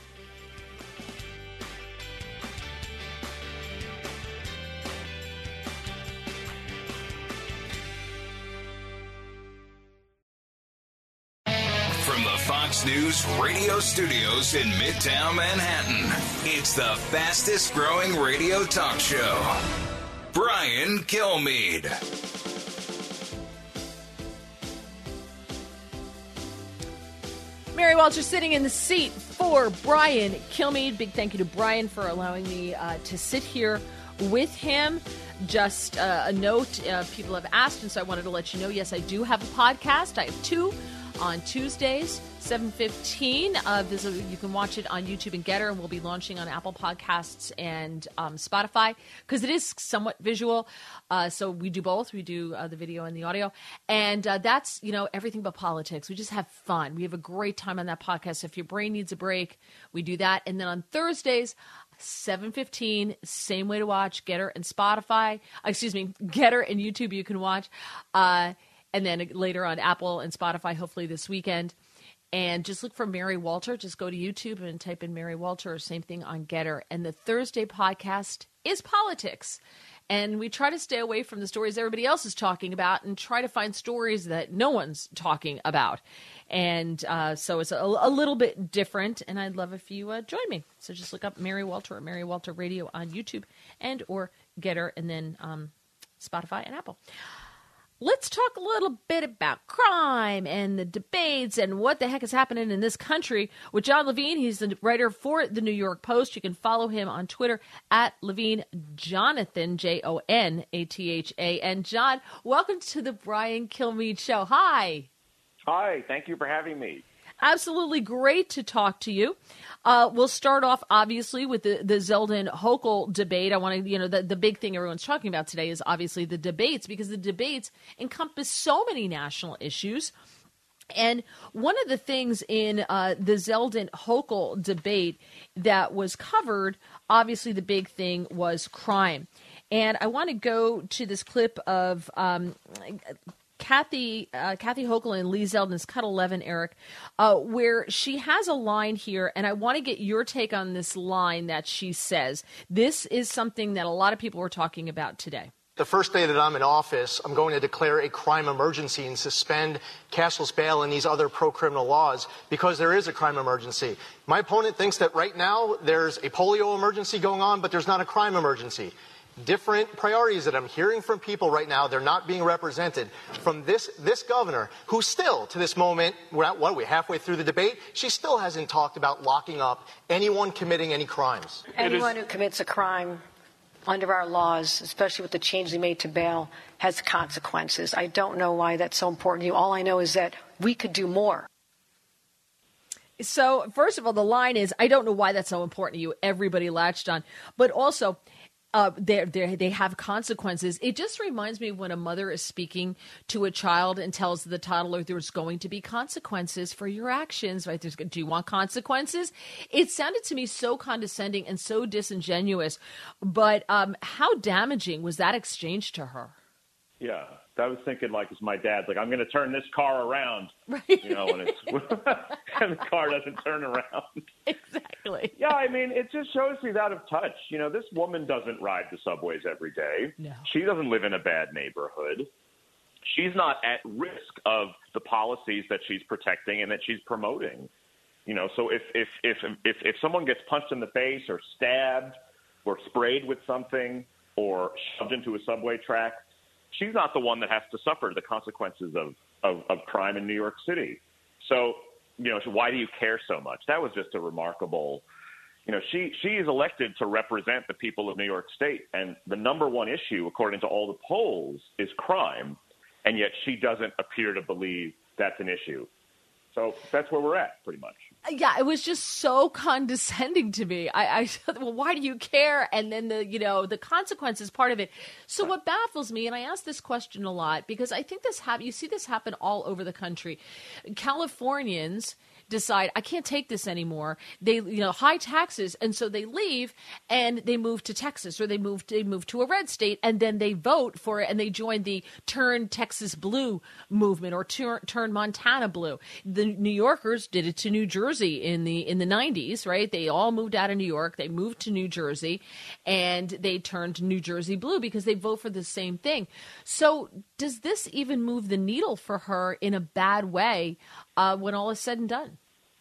Fox News radio studios in Midtown Manhattan. It's the fastest growing radio talk show. Brian Kilmeade. Mary Walter sitting in the seat for Brian Kilmeade. Big thank you to Brian for allowing me uh, to sit here with him. Just uh, a note, uh, people have asked, and so I wanted to let you know, yes, I do have a podcast. I have two on Tuesdays, seven fifteen. Uh, this, you can watch it on YouTube and Getter, and we'll be launching on Apple Podcasts and um, Spotify because it is somewhat visual. Uh, so we do both. We do uh, the video and the audio. And uh, that's, you know, everything but politics. We just have fun. We have a great time on that podcast. If your brain needs a break, we do that. And then on Thursdays, seven fifteen, same way to watch, Getter and Spotify. Excuse me, Getter and YouTube you can watch. Uh And then later on Apple and Spotify, hopefully this weekend. And just look for Mary Walter. Just go to YouTube and type in Mary Walter, or same thing on Getter. And the Thursday podcast is politics. And we try to stay away from the stories everybody else is talking about and try to find stories that no one's talking about. And uh, so it's a, a little bit different. And I'd love if you uh, join me. So just look up Mary Walter or Mary Walter Radio on YouTube and or Getter, and then um, Spotify and Apple. Let's talk a little bit about crime and the debates and what the heck is happening in this country with John Levine. He's the writer for the New York Post. You can follow him on Twitter at Levine Jonathan, J O N A T H A. And John, welcome to the Brian Kilmeade Show. Hi. Hi. Thank you for having me. Absolutely great to talk to you. Uh, we'll start off, obviously, with the, the Zeldin Hochul debate. I want to, you know, the, the big thing everyone's talking about today is obviously the debates, because the debates encompass so many national issues. And one of the things in uh, the Zeldin Hochul debate that was covered, obviously the big thing was crime. And I want to go to this clip of um, Kathy uh, Kathy Hochul and Lee Zeldin's Cut eleven, Eric, uh, where she has a line here, and I want to get your take on this line that she says. This is something that a lot of people were talking about today. The first day that I'm in office, I'm going to declare a crime emergency and suspend cashless bail and these other pro-criminal laws because there is a crime emergency. My opponent thinks that right now there's a polio emergency going on, but there's not a crime emergency. Different priorities that I'm hearing from people right now. They're not being represented from this this governor, who still, to this moment, we're at, what are we, halfway through the debate? She still hasn't talked about locking up anyone committing any crimes. Anyone who commits a crime under our laws, especially with the change they made to bail, has consequences. I don't know why that's so important to you. All I know is that we could do more. So, first of all, the line is, I don't know why that's so important to you. Everybody latched on. But also, Uh, they they have consequences. It just reminds me of when a mother is speaking to a child and tells the toddler there's going to be consequences for your actions. Right? There's, do you want consequences? It sounded to me so condescending and so disingenuous. But um, how damaging was that exchange to her? Yeah, I was thinking, like, it's my dad's like, I'm going to turn this car around, right? You know, and it's and the car doesn't turn around. Exactly. Yeah, I mean, it just shows he's out of touch. You know, this woman doesn't ride the subways every day. No. She doesn't live in a bad neighborhood. She's not at risk of the policies that she's protecting and that she's promoting. You know, so if if if if, if someone gets punched in the face or stabbed or sprayed with something or shoved into a subway track, she's not the one that has to suffer the consequences of, of, of crime in New York City. So, you know, so why do you care so much? That was just a remarkable, you know, she, she is elected to represent the people of New York State. And the number one issue, according to all the polls, is crime. And yet she doesn't appear to believe that's an issue. So that's where we're at, pretty much. Yeah, it was just so condescending to me. I, I said, well, why do you care? And then the, you know, the consequences part of it. So what baffles me, and I ask this question a lot because I think this hap- you see this happen all over the country. Californians decide, I can't take this anymore. They, you know, high taxes. And so they leave and they move to Texas or they move, they move to a red state and then they vote for it and they join the Turn Texas Blue movement or turn, turn Montana Blue. The New Yorkers did it to New Jersey in the, in the nineties, right? They all moved out of New York. They moved to New Jersey and they turned New Jersey blue because they vote for the same thing. So does this even move the needle for her in a bad way uh, when all is said and done?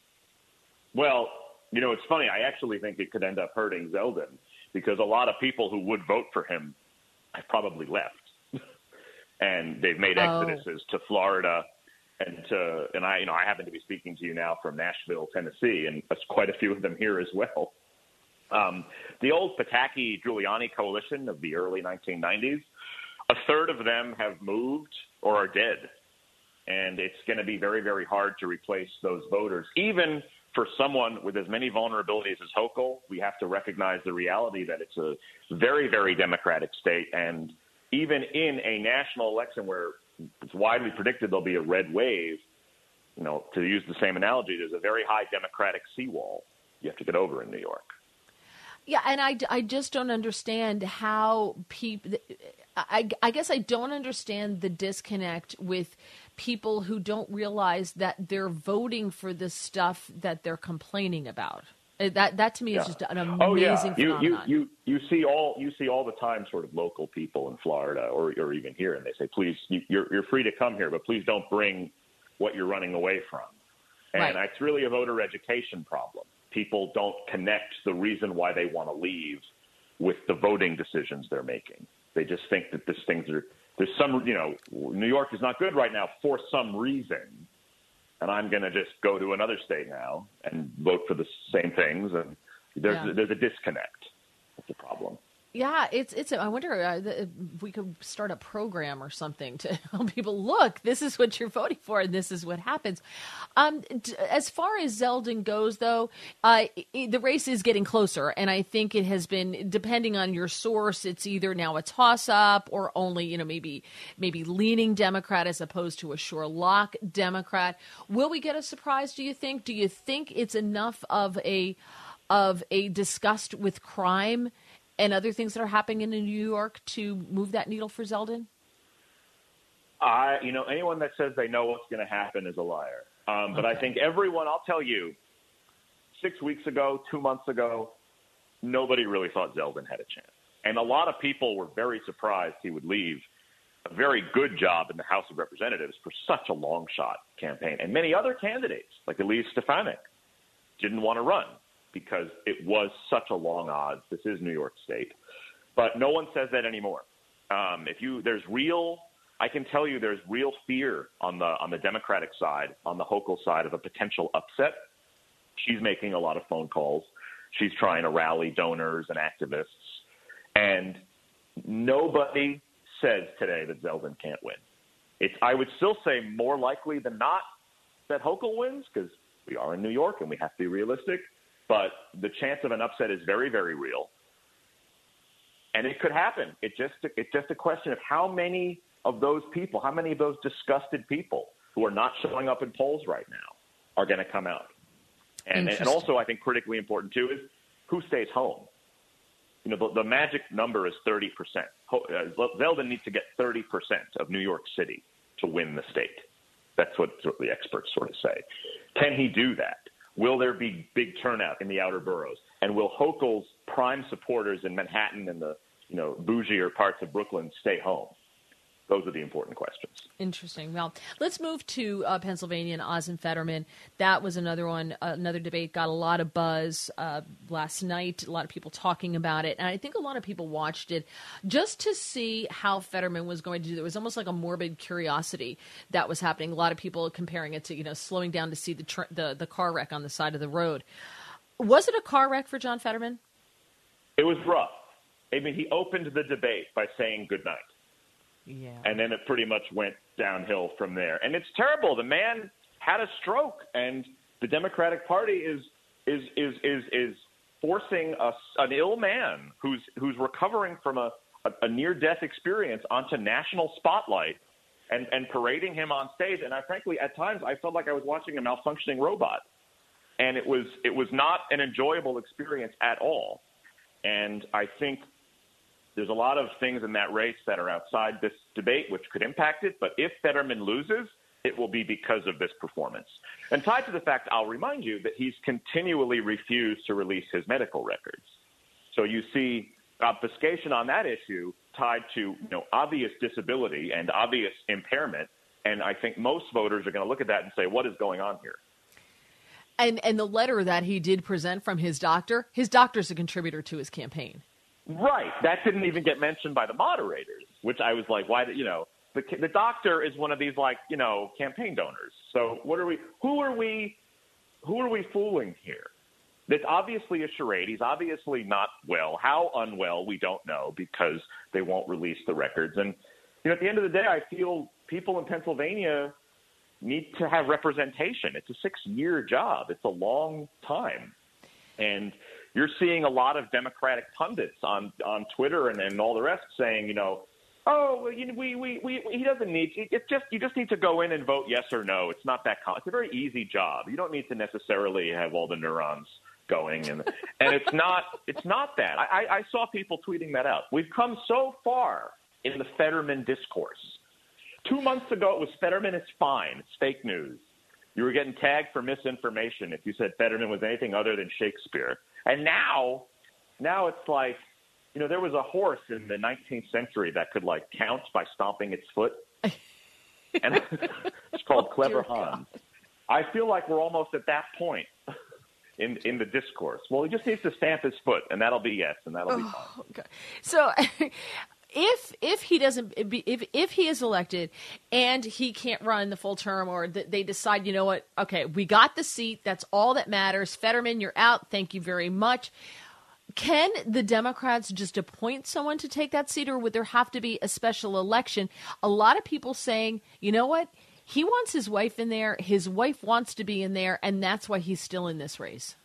Well, you know, it's funny. I actually think it could end up hurting Zeldin because a lot of people who would vote for him have probably left, and they've made Oh. exoduses to Florida and to and I, you know, I happen to be speaking to you now from Nashville, Tennessee, and there's quite a few of them here as well. Um, the old Pataki-Giuliani coalition of the early nineteen nineties, a third of them have moved or are dead, and it's going to be very, very hard to replace those voters, even for someone with as many vulnerabilities as Hochul. We have to recognize the reality that it's a very, very Democratic state. And even in a national election where it's widely predicted there'll be a red wave, you know, to use the same analogy, there's a very high Democratic seawall you have to get over in New York. Yeah, and I, I just don't understand how people – I, I guess I don't understand the disconnect with people who don't realize that they're voting for the stuff that they're complaining about. Uh, That that to me is Yeah. just an amazing Oh yeah, you, you phenomenon. you you see all you see all the time, sort of local people in Florida or or even here, and they say, please, you, you're you're free to come here, but please don't bring what you're running away from. And Right. it's really a voter education problem. People don't connect the reason why they want to leave with the voting decisions they're making. They just think that this things are there's some you know New York is not good right now for some reason, and I'm going to just go to another state now and vote for the same things. And there's Yeah. there's a disconnect. That's the problem. Yeah, it's it's. I wonder uh, if we could start a program or something to help people look. This is what you're voting for, and this is what happens. Um, d- as far as Zeldin goes, though, uh, i- the race is getting closer, and I think it has been. Depending on your source, it's either now a toss-up or only, you know, maybe maybe leaning Democrat as opposed to a sure lock Democrat. Will we get a surprise? Do you think? Do you think it's enough of a of a disgust with crime and other things that are happening in New York to move that needle for Zeldin? I, you know, anyone that says they know what's going to happen is a liar. Um, but I think everyone, I'll tell you, six weeks ago, two months ago, nobody really thought Zeldin had a chance. And a lot of people were very surprised he would leave a very good job in the House of Representatives for such a long shot campaign. And many other candidates, like Elise Stefanik, didn't want to run because it was such a long odds. This is New York State. But no one says that anymore. Um, if you, there's real, I can tell you there's real fear on the on the Democratic side, on the Hochul side of a potential upset. She's making a lot of phone calls. She's trying to rally donors and activists. And nobody says today that Zeldin can't win. It's, I would still say more likely than not that Hochul wins because we are in New York and we have to be realistic. But the chance of an upset is very, very real. And it could happen. It just, it's just a question of how many of those people, how many of those disgusted people who are not showing up in polls right now are going to come out. And, and also, I think critically important, too, is who stays home. You know, the, the magic number is thirty percent. Zeldin needs to get thirty percent of New York City to win the state. That's what the experts sort of say. Can he do that? Will there be big turnout in the outer boroughs? And will Hochul's prime supporters in Manhattan and the, you know, bougier parts of Brooklyn stay home? Those are the important questions. Interesting. Well, let's move to uh, Pennsylvania and Oz and Fetterman. That was another one, uh, another debate, got a lot of buzz uh, last night, a lot of people talking about it. And I think a lot of people watched it just to see how Fetterman was going to do. There was almost like a morbid curiosity that was happening. A lot of people comparing it to, you know, slowing down to see the tr- the, the car wreck on the side of the road. Was it a car wreck for John Fetterman? It was rough. I mean, he opened the debate by saying good night. Yeah. And then it pretty much went downhill from there. And it's terrible. The man had a stroke, and the Democratic Party is is is is is forcing a, an ill man who's who's recovering from a, a, a near-death experience onto national spotlight and, and parading him on stage. And I frankly, at times, I felt like I was watching a malfunctioning robot. And it was it was not an enjoyable experience at all. And I think there's a lot of things in that race that are outside this debate which could impact it. But if Fetterman loses, it will be because of this performance. And tied to the fact, I'll remind you, that he's continually refused to release his medical records. So you see obfuscation on that issue tied to, you know, obvious disability and obvious impairment. And I think most voters are going to look at that and say, what is going on here? And and the letter that he did present from his doctor, his doctor's a contributor to his campaign. Right. That didn't even get mentioned by the moderators, which I was like, why did, you know, the, the doctor is one of these, like, you know, campaign donors. So what are we, who are we, who are we fooling here? It's obviously a charade. He's obviously not well. How unwell, we don't know, because they won't release the records. And, you know, at the end of the day, I feel people in Pennsylvania need to have representation. It's a six-year job. It's a long time. And you're seeing a lot of Democratic pundits on, on Twitter and, and all the rest saying, you know, oh, well, you know, we, we, we, he doesn't need – it's just you just need to go in and vote yes or no. It's not that – it's a very easy job. You don't need to necessarily have all the neurons going. And and it's not it's not that. I, I saw people tweeting that out. We've come so far in the Fetterman discourse. Two months ago, it was Fetterman is fine. It's fake news. You were getting tagged for misinformation if you said Fetterman was anything other than Shakespeare. And now, now it's like, you know, there was a horse in the nineteenth century that could, like, count by stomping its foot. And it's called oh, Clever Hans. I feel like we're almost at that point in in the discourse. Well, he just needs to stamp his foot, and that'll be yes, and that'll be oh, fine. Okay. So if if he doesn't if if he is elected and he can't run the full term, or th- they decide, you know what, okay, we got the seat, that's all that matters. Fetterman, you're out. Thank you very much. Can the Democrats just appoint someone to take that seat, or would there have to be a special election? A lot of people saying, you know what, he wants his wife in there, his wife wants to be in there, and that's why he's still in this race.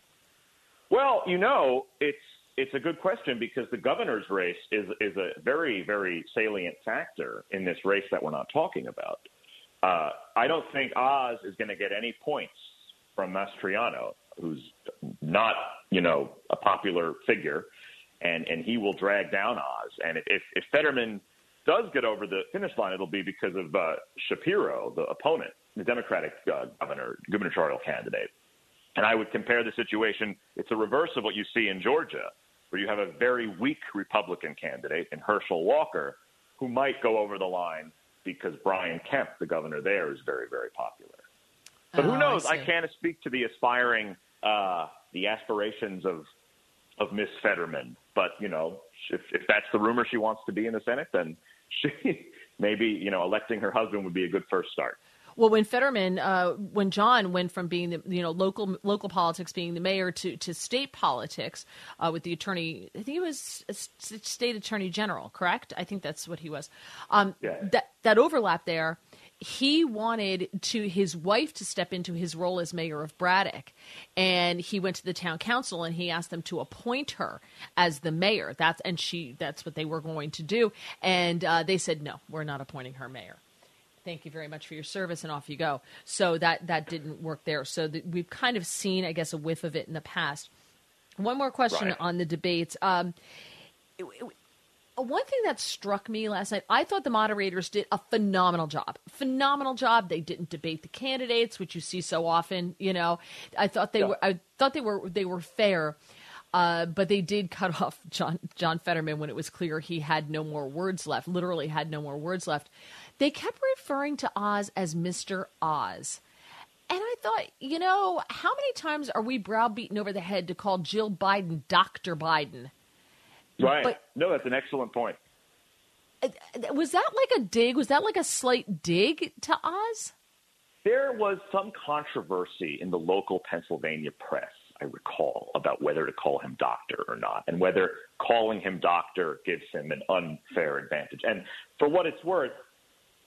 Well, you know, it's it's a good question, because the governor's race is is a very, very salient factor in this race that we're not talking about. Uh, I don't think Oz is going to get any points from Mastriano, who's not, you know, a popular figure, and, and he will drag down Oz. And if, if Fetterman does get over the finish line, it'll be because of uh, Shapiro, the opponent, the Democratic uh, governor, gubernatorial candidate. And I would compare the situation. It's a reverse of what you see in Georgia, where you have a very weak Republican candidate in Herschel Walker, who might go over the line because Brian Kemp, the governor there, is very, very popular. But oh, who knows? I, I can't speak to the aspiring, uh, the aspirations of of Miss Fetterman. But, you know, if, if that's the rumor she wants to be in the Senate, then she maybe, you know, electing her husband would be a good first start. Well, when Fetterman, uh, when John went from being the, you know, local local politics, being the mayor, to, to state politics uh, with the attorney, I think he was a state attorney general, correct? I think that's what he was. Um, yeah. That that overlap there. He wanted to his wife to step into his role as mayor of Braddock, and he went to the town council and he asked them to appoint her as the mayor. That's and she that's what they were going to do, and uh, they said no, we're not appointing her mayor. Thank you very much for your service, and off you go. So that that didn't work there. So the, we've kind of seen, I guess, a whiff of it in the past. One more question right. on the debates. Um, it, it, One thing that struck me last night, I thought the moderators did a phenomenal job. Phenomenal job. They didn't debate the candidates, which you see so often. You know, I thought they yeah. were. I thought they were. They were fair, uh, but they did cut off John John Fetterman when it was clear he had no more words left. Literally had no more words left. They kept referring to Oz as Mister Oz. And I thought, you know, how many times are we browbeaten over the head to call Jill Biden Doctor Biden? Right. But, no, that's an excellent point. Was that like a dig? Was that like a slight dig to Oz? There was some controversy in the local Pennsylvania press, I recall, about whether to call him doctor or not, and whether calling him doctor gives him an unfair advantage. And for what it's worth,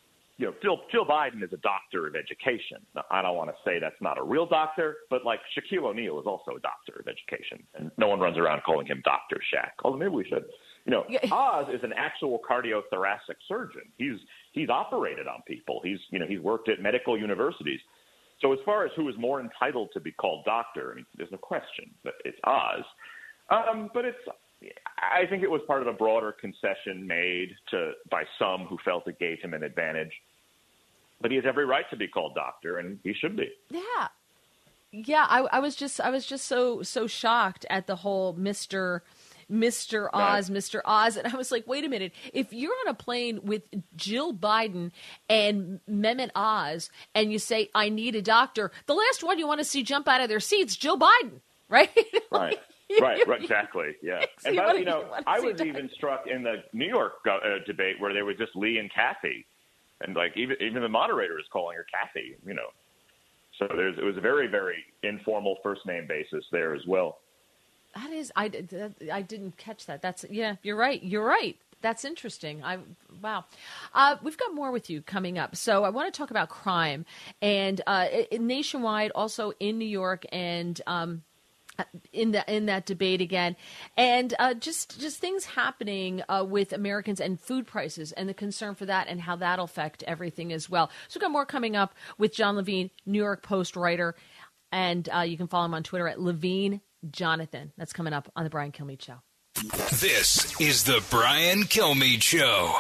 you know, Jill, Jill Biden is a doctor of education. Now, I don't want to say that's not a real doctor, but like Shaquille O'Neal is also a doctor of education, and no one runs around calling him Doctor Shaq. Although maybe we should. You know, Oz is an actual cardiothoracic surgeon. He's he's operated on people. He's you know he's worked at medical universities. So as far as who is more entitled to be called doctor, I mean, there's no question that it's Oz. Um, but it's I think it was part of a broader concession made to by some who felt it gave him an advantage. But he has every right to be called doctor, and he should be. Yeah, yeah. I, I was just I was just so so shocked at the whole Mister Mister Oz, right. Mister Oz. And I was like, wait a minute. If you're on a plane with Jill Biden and Mehmet Oz and you say, I need a doctor, the last one you want to see jump out of their seats, Jill Biden, right? Right. Right, right, exactly, yeah. And but, you know, I was even struck in the New York uh, debate where there was just Lee and Kathy. And, like, even even the moderator is calling her Kathy, you know. So there's it was a very, very informal first-name basis there as well. That is, I, I didn't catch that. That's, yeah, you're right. You're right. That's interesting. I wow. Uh, we've got more with you coming up. So I want to talk about crime and uh, nationwide, also in New York, and um, in the in that debate again, and uh, just just things happening uh, with Americans and food prices and the concern for that and how that'll affect everything as well. So we've got more coming up with John Levine, New York Post writer, and uh, you can follow him on Twitter at Levine Jonathan. That's coming up on the Brian Kilmeade Show. This is the Brian Kilmeade Show.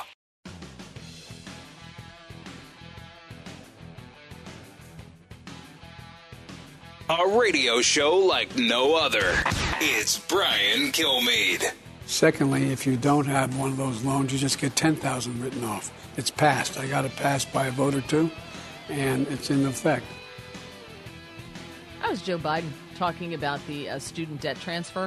A radio show like no other. It's Brian Kilmeade. Secondly, if you don't have one of those loans, you just get ten thousand dollars written off. It's passed. I got it passed by a vote or two, and it's in effect. That was Joe Biden talking about the uh, student debt transfer.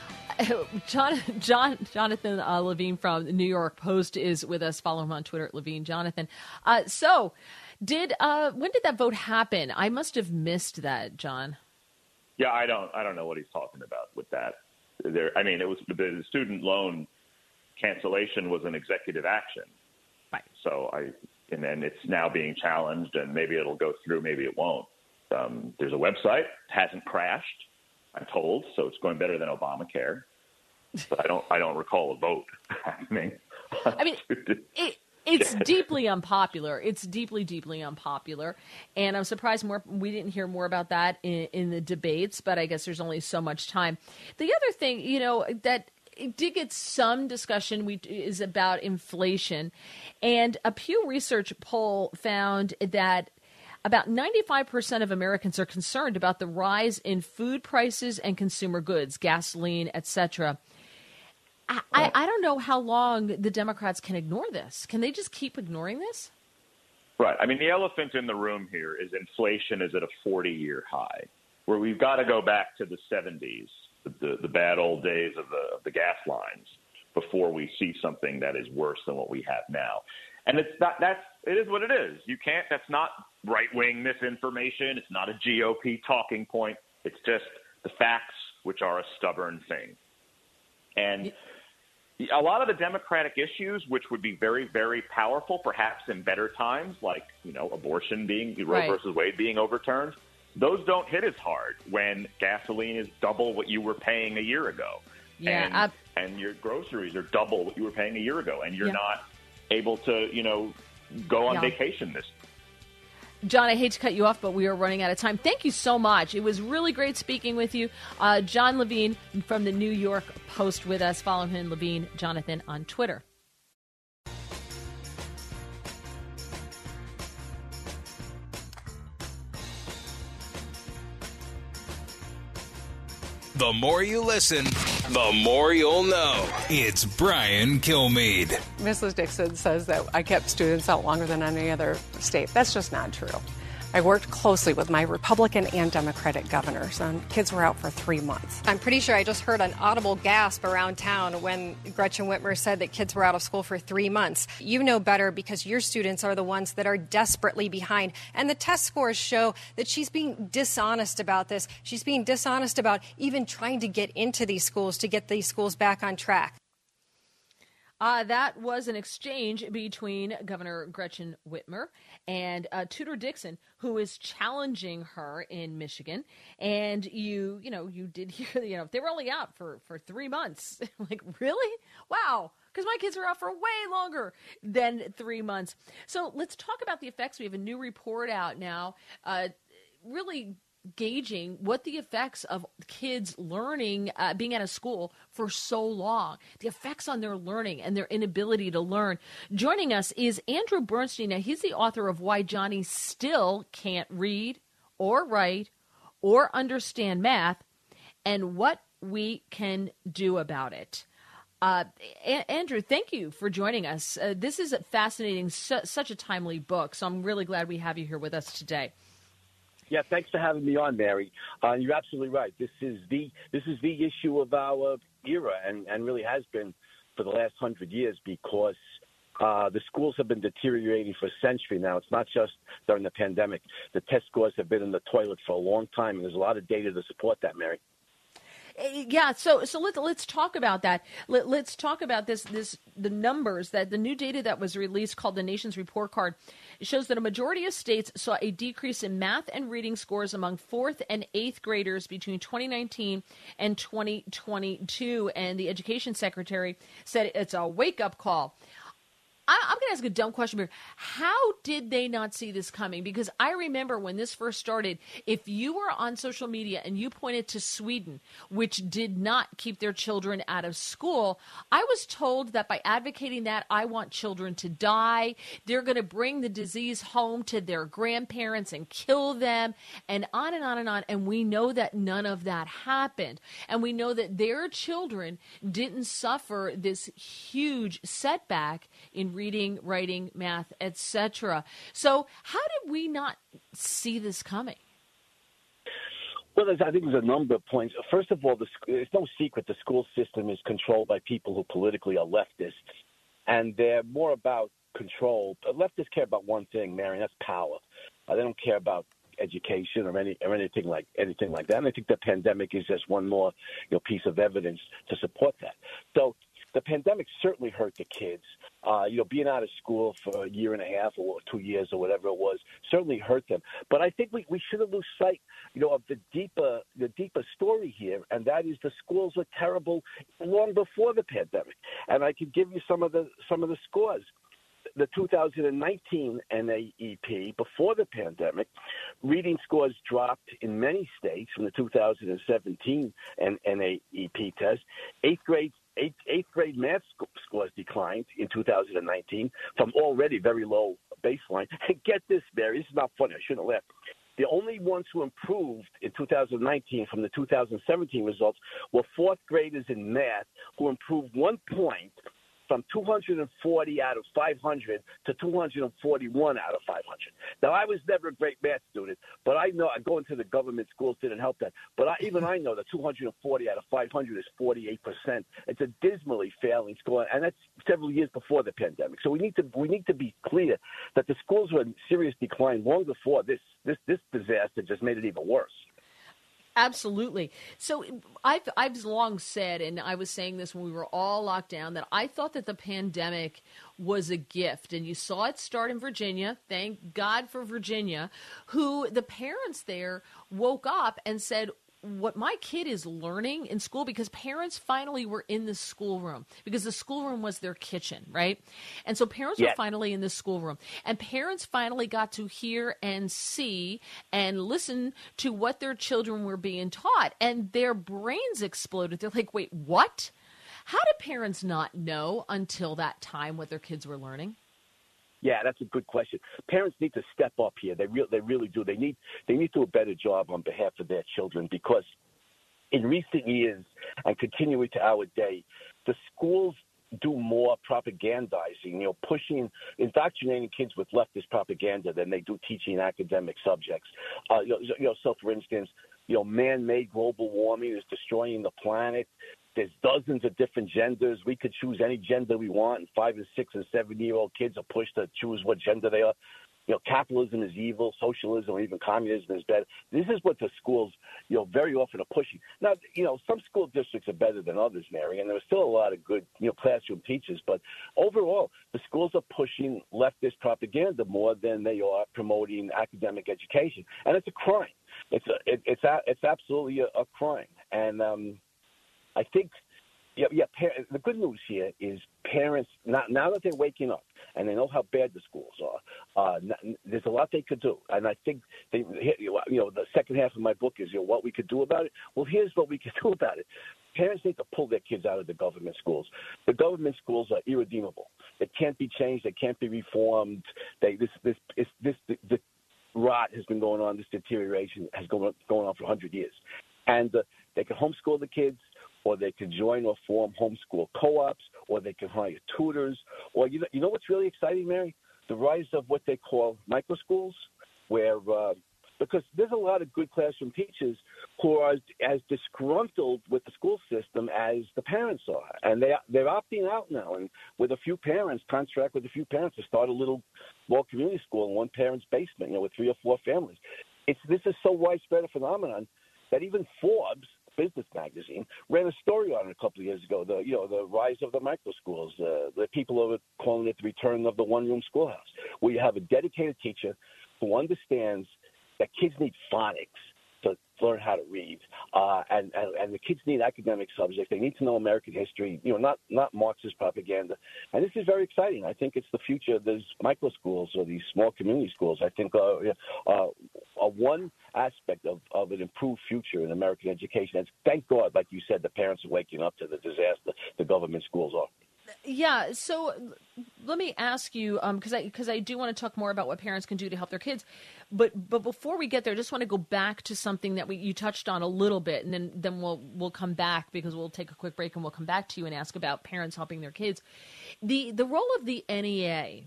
John, John, Jonathan uh, Levine from the New York Post is with us. Follow him on Twitter at Levine Jonathan. Uh, so, did uh, when did that vote happen? I must have missed that, John. Yeah, I don't. I don't know what he's talking about with that. There, I mean, it was the student loan cancellation was an executive action, right? So I, and then it's now being challenged, and maybe it'll go through, maybe it won't. Um, there's a website, it hasn't crashed, I'm told, so it's going better than Obamacare. But I don't, I don't recall a vote happening. I mean, it, it's deeply unpopular. It's deeply, deeply unpopular, and I'm surprised more we didn't hear more about that in, in the debates. But I guess there's only so much time. The other thing, you know, that it did get some discussion we, is about inflation, and a Pew Research poll found that about ninety-five percent of Americans are concerned about the rise in food prices and consumer goods, gasoline, et cetera. I, I, I don't know how long the Democrats can ignore this. Can they just keep ignoring this? Right. I mean, the elephant in the room here is inflation is at a forty-year high, where we've got to go back to the seventies, the, the, the bad old days of the, of the gas lines, before we see something that is worse than what we have now. And it's not, that's, it is what it is. You can't, that's not right-wing misinformation. It's not a G O P talking point. It's just the facts, which are a stubborn thing. And a lot of the Democratic issues, which would be very, very powerful, perhaps in better times, like, you know, abortion being, Roe Right. versus Wade being overturned, those don't hit as hard when gasoline is double what you were paying a year ago. Yeah, and, I- and your groceries are double what you were paying a year ago, and you're Yeah. not able to, you know, go on Yeah. vacation this. John, I hate to cut you off, but we are running out of time. Thank you so much. It was really great speaking with you. Uh, John Levine from the New York Post with us. Follow him, Levine Jonathan, on Twitter. The more you listen, the more you'll know. It's Brian Kilmeade. Missus Dixon says that I kept students out longer than any other state. That's just not true. I worked closely with my Republican and Democratic governors, and kids were out for three months. I'm pretty sure I just heard an audible gasp around town when Gretchen Whitmer said that kids were out of school for three months. You know better because your students are the ones that are desperately behind. And the test scores show that she's being dishonest about this. She's being dishonest about even trying to get into these schools to get these schools back on track. Uh, that was an exchange between Governor Gretchen Whitmer and uh, Tudor Dixon, who is challenging her in Michigan. And you, you know, you did hear, you know, they were only out for, for three months. Like, really? Wow. Because my kids are out for way longer than three months. So let's talk about the effects. We have a new report out now, uh, really gauging what the effects of kids learning, uh, being out of school for so long, the effects on their learning and their inability to learn. Joining us is Andrew Bernstein. Now, he's the author of Why Johnny Still Can't Read or Write or Understand Math and What We Can Do About It. Uh, a- Andrew, thank you for joining us. Uh, this is fascinating, su- such a timely book, so I'm really glad we have you here with us today. Yeah, thanks for having me on, Mary. Uh, you're absolutely right. This is the this is the issue of our era, and, and really has been for the last hundred years, because uh, the schools have been deteriorating for a century now. It's not just during the pandemic. The test scores have been in the toilet for a long time, and there's a lot of data to support that, Mary. Yeah, so so let's let's talk about that. Let, let's talk about this this the numbers that the new data that was released called the Nation's Report Card. It shows that a majority of states saw a decrease in math and reading scores among fourth and eighth graders between twenty nineteen and twenty twenty-two, and the education secretary said it's a wake-up call. I, I'm going to ask a dumb question here. How did they not see this coming? Because I remember when this first started, if you were on social media and you pointed to Sweden, which did not keep their children out of school, I was told that by advocating that, I want children to die. They're going to bring the disease home to their grandparents and kill them, and on and on and on. And we know that none of that happened. And we know that their children didn't suffer this huge setback in reading, writing, math, et cetera. So how did we not see this coming? Well, there's, I think there's a number of points. First of all, the, it's no secret the school system is controlled by people who politically are leftists, and they're more about control. But leftists care about one thing, Mary, and that's power. Uh, they don't care about education or any or anything like anything like that. And I think the pandemic is just one more, you know, piece of evidence to support that. So the pandemic certainly hurt the kids. Uh, you know, being out of school for a year and a half or two years or whatever it was certainly hurt them. But I think we, we shouldn't lose sight, you know, of the deeper the deeper story here, and that is the schools were terrible long before the pandemic. And I can give you some of the some of the scores. The two thousand nineteen N A E P, before the pandemic, reading scores dropped in many states from the two thousand seventeen N A E P test. Eighth grade Eighth, eighth grade math sc- scores declined in two thousand nineteen from already very low baseline. And get this, Barry, this is not funny. I shouldn't laugh. The only ones who improved in two thousand nineteen from the two thousand seventeen results were fourth graders in math, who improved one point from two hundred forty out of five hundred to two hundred forty-one out of five hundred. Now, I was never a great math student, but I know going to the government schools didn't help that. But I, even I know that two hundred forty out of five hundred is forty-eight percent. It's a dismally failing score, and that's several years before the pandemic. So we need to we need to be clear that the schools were in serious decline long before this this this disaster just made it even worse. Absolutely. So I've, I've long said, and I was saying this when we were all locked down, that I thought that the pandemic was a gift. And you saw it start in Virginia. Thank God for Virginia, who the parents there woke up and said, what my kid is learning in school, because parents finally were in the schoolroom, because the schoolroom was their kitchen, right? And so parents yes. were finally in the schoolroom, and parents finally got to hear and see and listen to what their children were being taught, and their brains exploded. They're like, wait, what? How did parents not know until that time what their kids were learning? Yeah, that's a good question. Parents need to step up here. They really, they really do. They need, they need to do a better job on behalf of their children, because in recent years and continuing to our day, the schools do more propagandizing, you know, pushing, indoctrinating kids with leftist propaganda than they do teaching academic subjects. Uh, you know, you know, so for instance, you know, man-made global warming is destroying the planet. There's dozens of different genders. We could choose any gender we want, and five and six and seven-year-old kids are pushed to choose what gender they are. you know, capitalism is evil, socialism, or even communism is bad. This is what the schools, you know, very often are pushing. Now, you know, some school districts are better than others, Mary, and there are still a lot of good, you know, classroom teachers. But overall, the schools are pushing leftist propaganda more than they are promoting academic education, and it's a crime. It's a, it, it's a, it's absolutely a, a crime, and um, I think. Yeah, yeah. Par- the good news here is parents, now, now that they're waking up and they know how bad the schools are, uh, n- there's a lot they could do. And I think, they, you know, the second half of my book is, you know, what we could do about it. Well, here's what we could do about it. Parents need to pull their kids out of the government schools. The government schools are irredeemable. They can't be changed. They can't be reformed. They, this, this, this, this, the, the rot has been going on. This deterioration has gone, going on for one hundred years. And uh, they can homeschool the kids, or they can join or form homeschool co-ops, or they can hire tutors. Or you know, you know what's really exciting, Mary? The rise of what they call micro schools, where uh, because there's a lot of good classroom teachers who are as disgruntled with the school system as the parents are, and they they're opting out now. And with a few parents, contract with a few parents to start a little small community school in one parent's basement, you know, with three or four families. It's this is so widespread a phenomenon that even Forbes Business Magazine ran a story on it a couple of years ago. The you know the rise of the micro schools. Uh, the people are calling it the return of the one-room schoolhouse, where you have a dedicated teacher who understands that kids need phonics to learn how to read, uh, and, and and the kids need academic subjects. They need to know American history. You know, not not Marxist propaganda. And this is very exciting. I think it's the future. There's micro schools or these small community schools. I think uh, uh, are one aspect of, of an improved future in American education. And thank God, like you said, the parents are waking up to the disaster the government schools are. Yeah, so let me ask you, because um, I because I do want to talk more about what parents can do to help their kids, but but before we get there, I just want to go back to something that we you touched on a little bit, and then then we'll we'll come back because we'll take a quick break and we'll come back to you and ask about parents helping their kids. The the role of the N E A.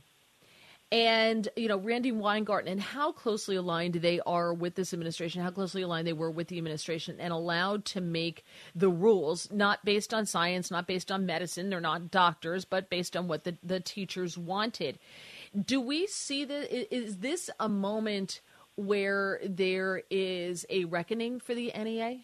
And, you know, Randi Weingarten and how closely aligned they are with this administration, how closely aligned they were with the administration and allowed to make the rules, not based on science, not based on medicine. They're not doctors, but based on what the, the teachers wanted. Do we see that? Is this a moment where there is a reckoning for the N E A?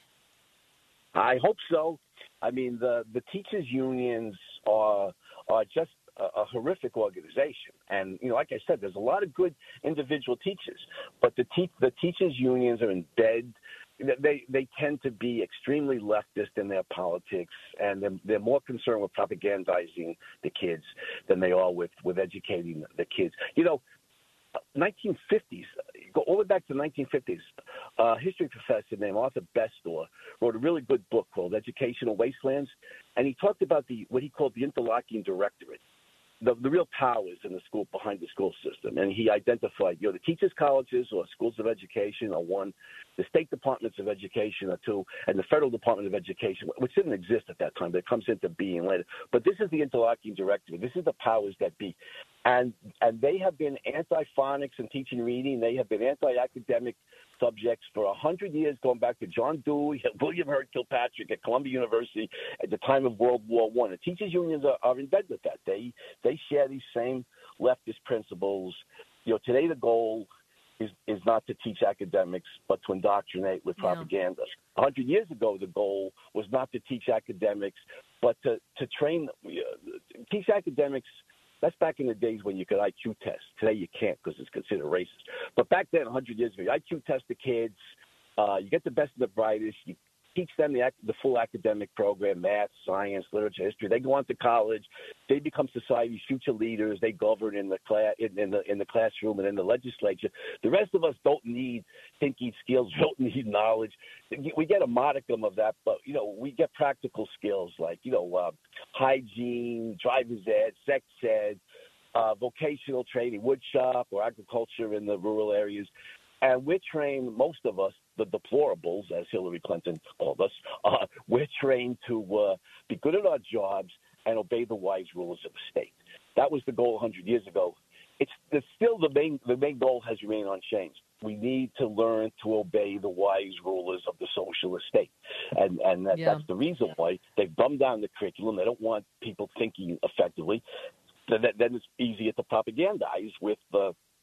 I hope so. I mean, the, the teachers' unions are are just a, a horrific organization. And, you know, like I said, there's a lot of good individual teachers, but the te- the teachers' unions are in bed. They they tend to be extremely leftist in their politics, and they're, they're more concerned with propagandizing the kids than they are with, with educating the kids. You know, nineteen fifties, go all the way back to the nineteen fifties, a history professor named Arthur Bestor wrote a really good book called Educational Wastelands, and he talked about the what he called the interlocking directorate. The, the real powers in the school behind the school system. And he identified, you know, the teachers' colleges or schools of education are one, the state departments of education are two, and the federal department of education, which didn't exist at that time, but it comes into being later. But this is the interlocking directorate. This is the powers that be. And and they have been anti-phonics and teaching reading. They have been anti-academic subjects for a hundred years, going back to John Dewey, William Hurt Kilpatrick at Columbia University at the time of World War One. The teachers' unions are, are in bed with that. They they share these same leftist principles. You know, today the goal is is not to teach academics, but to indoctrinate with propaganda. A yeah. hundred years ago, the goal was not to teach academics, but to to train uh, teach academics. That's back in the days when you could I Q test. Today you can't because it's considered racist. But back then, a hundred years ago, you I Q test the kids. Uh, you get the best of the brightest. You teach them the, the full academic program, math, science, literature, history. They go on to college. They become society's future leaders. They govern in the class, in, in the in the classroom and in the legislature. The rest of us don't need thinking skills, don't need knowledge. We get a modicum of that, but, you know, we get practical skills like, you know, uh, hygiene, driver's ed, sex ed, uh, vocational training, wood shop or agriculture in the rural areas. And we're trained, most of us, the deplorables, as Hillary Clinton called us, uh, we're trained to uh, be good at our jobs and obey the wise rulers of the state. That was the goal one hundred years ago. It's, it's still the main the main goal has remained unchanged. We need to learn to obey the wise rulers of the socialist state. And, and that, yeah. that's the reason why they've dumbed down the curriculum. They don't want people thinking effectively. Then, then it's easier to propagandize with uh,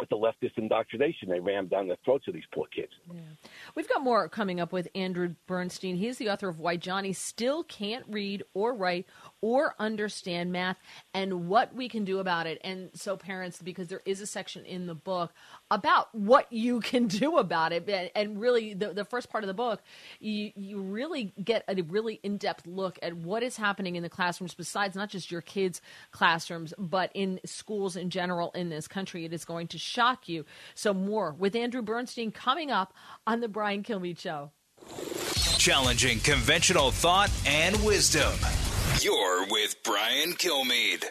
with the leftist indoctrination they rammed down the throats of these poor kids. Yeah. We've got more coming up with Andrew Bernstein. He's the author of Why Johnny Still Can't Read or Write or Understand Math and What We Can Do About It. And so parents, because there is a section in the book about what you can do about it. And really, the, the first part of the book, you, you really get a really in-depth look at what is happening in the classrooms besides not just your kids' classrooms, but in schools in general in this country. It is going to shock you. So more with Andrew Bernstein coming up on The Brian Kilmeade Show. Challenging conventional thought and wisdom. You're with Brian Kilmeade.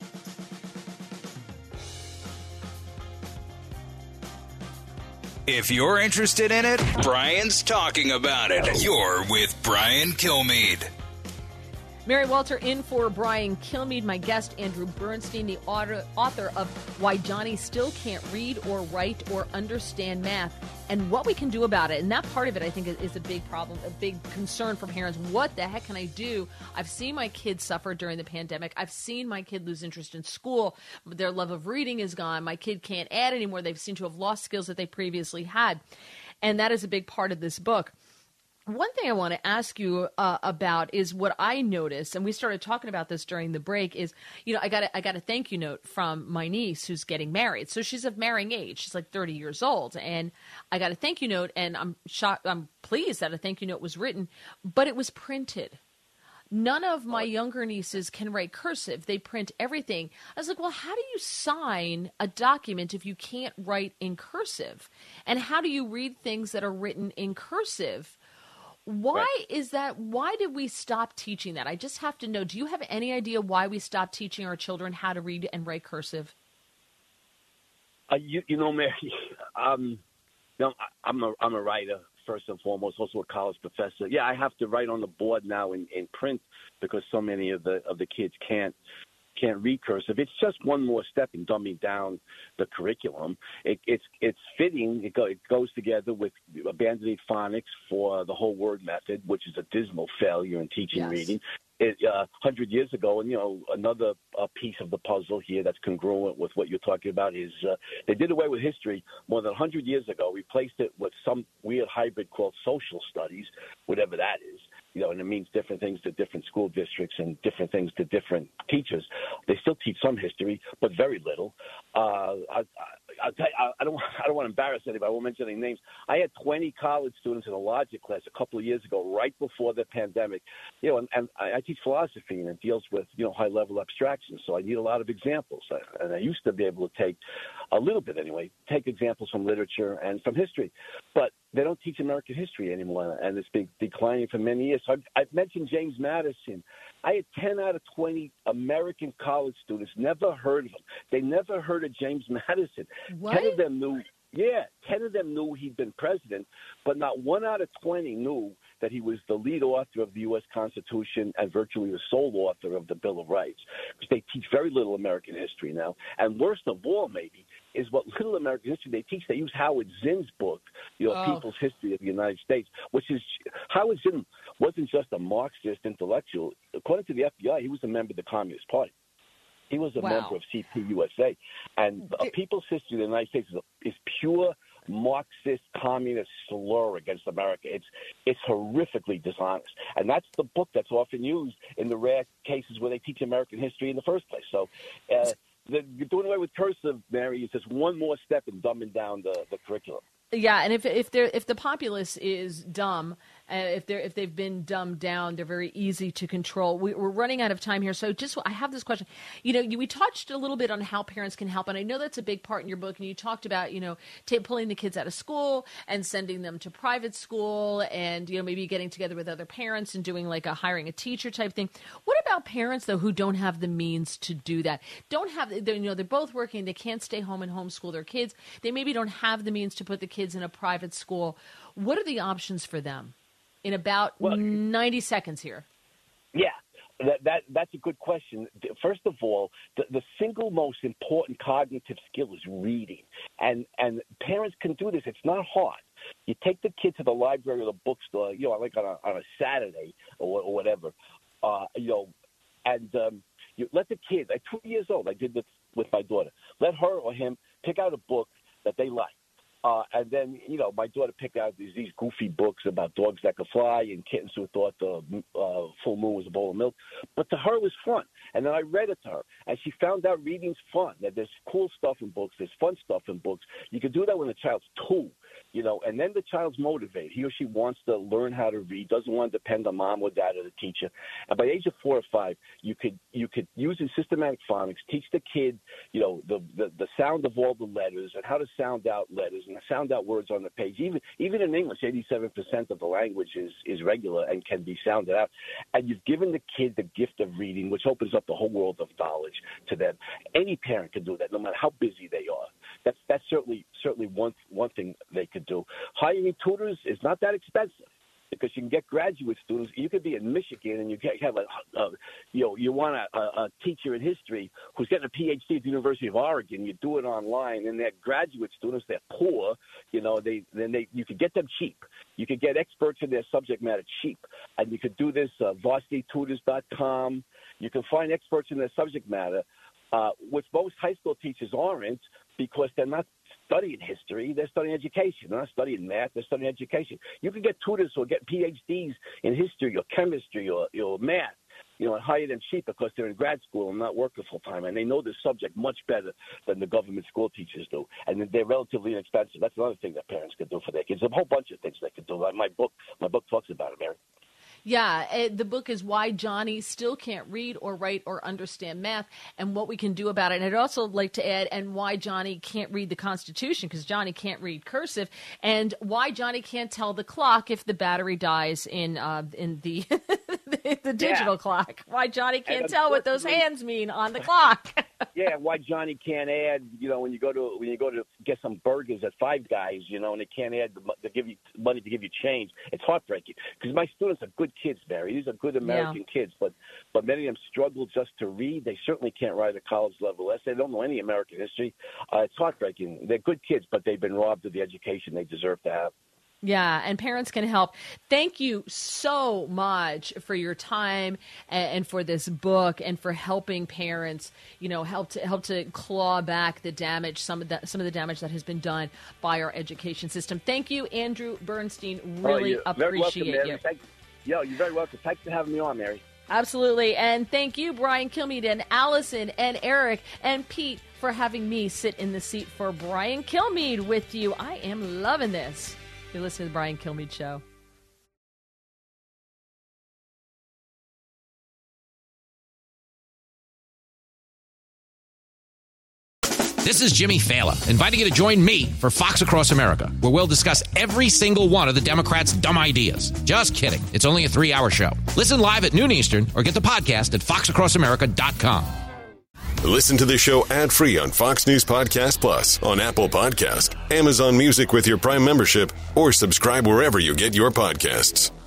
If you're interested in it, Brian's talking about it. You're with Brian Kilmeade. Mary Walter in for Brian Kilmeade. My guest, Andrew Bernstein, the author, author of Why Johnny Still Can't Read or Write or Understand Math and What We Can Do About It. And that part of it, I think, is a big problem, a big concern for parents. What the heck can I do? I've seen my kids suffer during the pandemic. I've seen my kid lose interest in school. Their love of reading is gone. My kid can't add anymore. They've seemed to have lost skills that they previously had. And that is a big part of this book. One thing I want to ask you uh, about is what I noticed, and we started talking about this during the break, is, you know, I got a, I got a thank you note from my niece who's getting married. So she's of marrying age. She's like thirty years old. And I got a thank you note, and I'm shocked, I'm pleased that a thank you note was written, but it was printed. None of my younger nieces can write cursive. They print everything. I was like, well, how do you sign a document if you can't write in cursive? And how do you read things that are written in cursive? Why right. is that? Why did we stop teaching that? I just have to know. Do you have any idea why we stopped teaching our children how to read and write cursive? Uh, you, you know, Mary, um, you know, I'm a I'm a writer first and foremost, also a college professor. Yeah, I have to write on the board now in, in print because so many of the of the kids can't. can't read cursive. It's just one more step in dumbing down the curriculum. It, it's it's fitting. It, go, it goes together with abandoning phonics for the whole word method, which is a dismal failure in teaching yes. reading. It, uh, one hundred years ago, and, you know, another uh, piece of the puzzle here that's congruent with what you're talking about is uh, they did away with history more than one hundred years ago, replaced it with some weird hybrid called social studies, whatever that is. You know, and it means different things to different school districts and different things to different teachers. They still teach some history, but very little. Uh, I, I, I, I don't, I don't want to embarrass anybody. I won't mention any names. I had twenty college students in a logic class a couple of years ago, right before the pandemic. You know, and, and I, I teach philosophy, and it deals with, you know, high-level abstractions. So I need a lot of examples. I, and I used to be able to take a little bit anyway, take examples from literature and from history, but they don't teach American history anymore, and it's been declining for many years. So I've, I've mentioned James Madison. I had ten out of twenty American college students never heard of him. They never heard of James Madison. What? ten of them knew. Yeah, ten of them knew he'd been president, but not one out of twenty knew that he was the lead author of the U S Constitution and virtually the sole author of the Bill of Rights. Because they teach very little American history now. And worst of all, maybe, is what little American history they teach. They use Howard Zinn's book, you know, Oh. People's History of the United States, which is Howard Zinn wasn't just a Marxist intellectual. According to the F B I, he was a member of the Communist Party. He was a Wow. member of C P U S A. And a People's History of the United States is, a, is pure Marxist communist slur against America. It's it's horrifically dishonest. And that's the book that's often used in the rare cases where they teach American history in the first place. So uh, the, doing away with cursive, Mary, is just one more step in dumbing down the, the curriculum. Yeah, and if if they're if the populace is dumb, uh, if they're if they've been dumbed down, they're very easy to control. We, we're running out of time here, so just I have this question. You know, you, we touched a little bit on how parents can help, and I know that's a big part in your book. And you talked about, you know, t- pulling the kids out of school and sending them to private school, and, you know, maybe getting together with other parents and doing like a hiring a teacher type thing. What about parents though who don't have the means to do that? Don't have, you know, they're both working, they can't stay home and homeschool their kids. They maybe don't have the means to put the kids in a private school. What are the options for them? In about well, ninety seconds here. Yeah, that, that that's a good question. First of all, the, the single most important cognitive skill is reading. And and parents can do this. It's not hard. You take the kid to the library or the bookstore, you know, like on a, on a Saturday or, or whatever, uh, you know, and um, you let the kid, at two years old, I did this with my daughter, let her or him pick out a book that they like. Uh, and then, you know, my daughter picked out these, these goofy books about dogs that could fly and kittens who thought the uh, full moon was a bowl of milk. But to her, it was fun. And then I read it to her, and she found out reading's fun, that there's cool stuff in books, there's fun stuff in books. You can do that when the child's two, you know, and then the child's motivated. He or she wants to learn how to read, doesn't want to depend on mom or dad or the teacher. And by the age of four or five, you could you could use in systematic phonics, teach the kid, you know, the, the, the sound of all the letters and how to sound out letters and sound out words on the page. Even even in English, eighty-seven percent of the language is, is regular and can be sounded out. And you've given the kid the gift of reading, which opens up the whole world of knowledge to them. Any parent can do that, no matter how busy they are. That's that's certainly certainly one one thing they could do. Hiring tutors is not that expensive, because you can get graduate students. You could be in Michigan and you have a, a you know, you want a, a teacher in history who's getting a P H D at the University of Oregon. You do it online, and they're graduate students. They're poor, you know. They then they you could get them cheap. You could get experts in their subject matter cheap, and you could do this uh, varsity tutors dot com. You can find experts in their subject matter, uh, which most high school teachers aren't, because they're not studying history, they're studying education. They're not studying math, they're studying education. You can get tutors who get P H Ds in history or chemistry or, or math, you know, and hire them cheap because they're in grad school and not working full time, and they know the subject much better than the government school teachers do. And they're relatively inexpensive. That's another thing that parents can do for their kids. There's a whole bunch of things they can do. Like my book, my book talks about it, Mary. Yeah, it, the book is Why Johnny Still Can't Read or Write or Understand Math and What We Can Do About It. And I'd also like to add, and why Johnny can't read the Constitution, because Johnny can't read cursive, and why Johnny can't tell the clock if the battery dies in uh, in the the digital yeah. clock. Why Johnny can't tell what those hands mean on the clock. Yeah, why Johnny can't add, you know, when you go to when you go to get some burgers at Five Guys, you know, and they can't add the, to give you money to give you change. It's heartbreaking, because my students are good kids, Barry. These are good American yeah. kids, but but many of them struggle just to read. They certainly can't write a college level essay. They don't know any American history. Uh, it's heartbreaking. They're good kids, but they've been robbed of the education they deserve to have. Yeah, and parents can help. Thank you so much for your time and for this book and for helping parents, you know, help to help to claw back the damage, some of the some of the damage that has been done by our education system. Thank you, Andrew Bernstein. Really oh, appreciate welcome, you. Thank, yo, you're very welcome. Thanks for having me on, Mary. Absolutely. And thank you, Brian Kilmeade, and Allison, and Eric, and Pete, for having me sit in the seat for Brian Kilmeade with you. I am loving this. You're listening to the Brian Kilmeade Show. This is Jimmy Fallon, inviting you to join me for Fox Across America, where we'll discuss every single one of the Democrats' dumb ideas. Just kidding. It's only a three-hour show. Listen live at noon Eastern or get the podcast at fox across america dot com. Listen to the show ad-free on Fox News Podcast Plus, on Apple Podcast, Amazon Music with your Prime membership, or subscribe wherever you get your podcasts.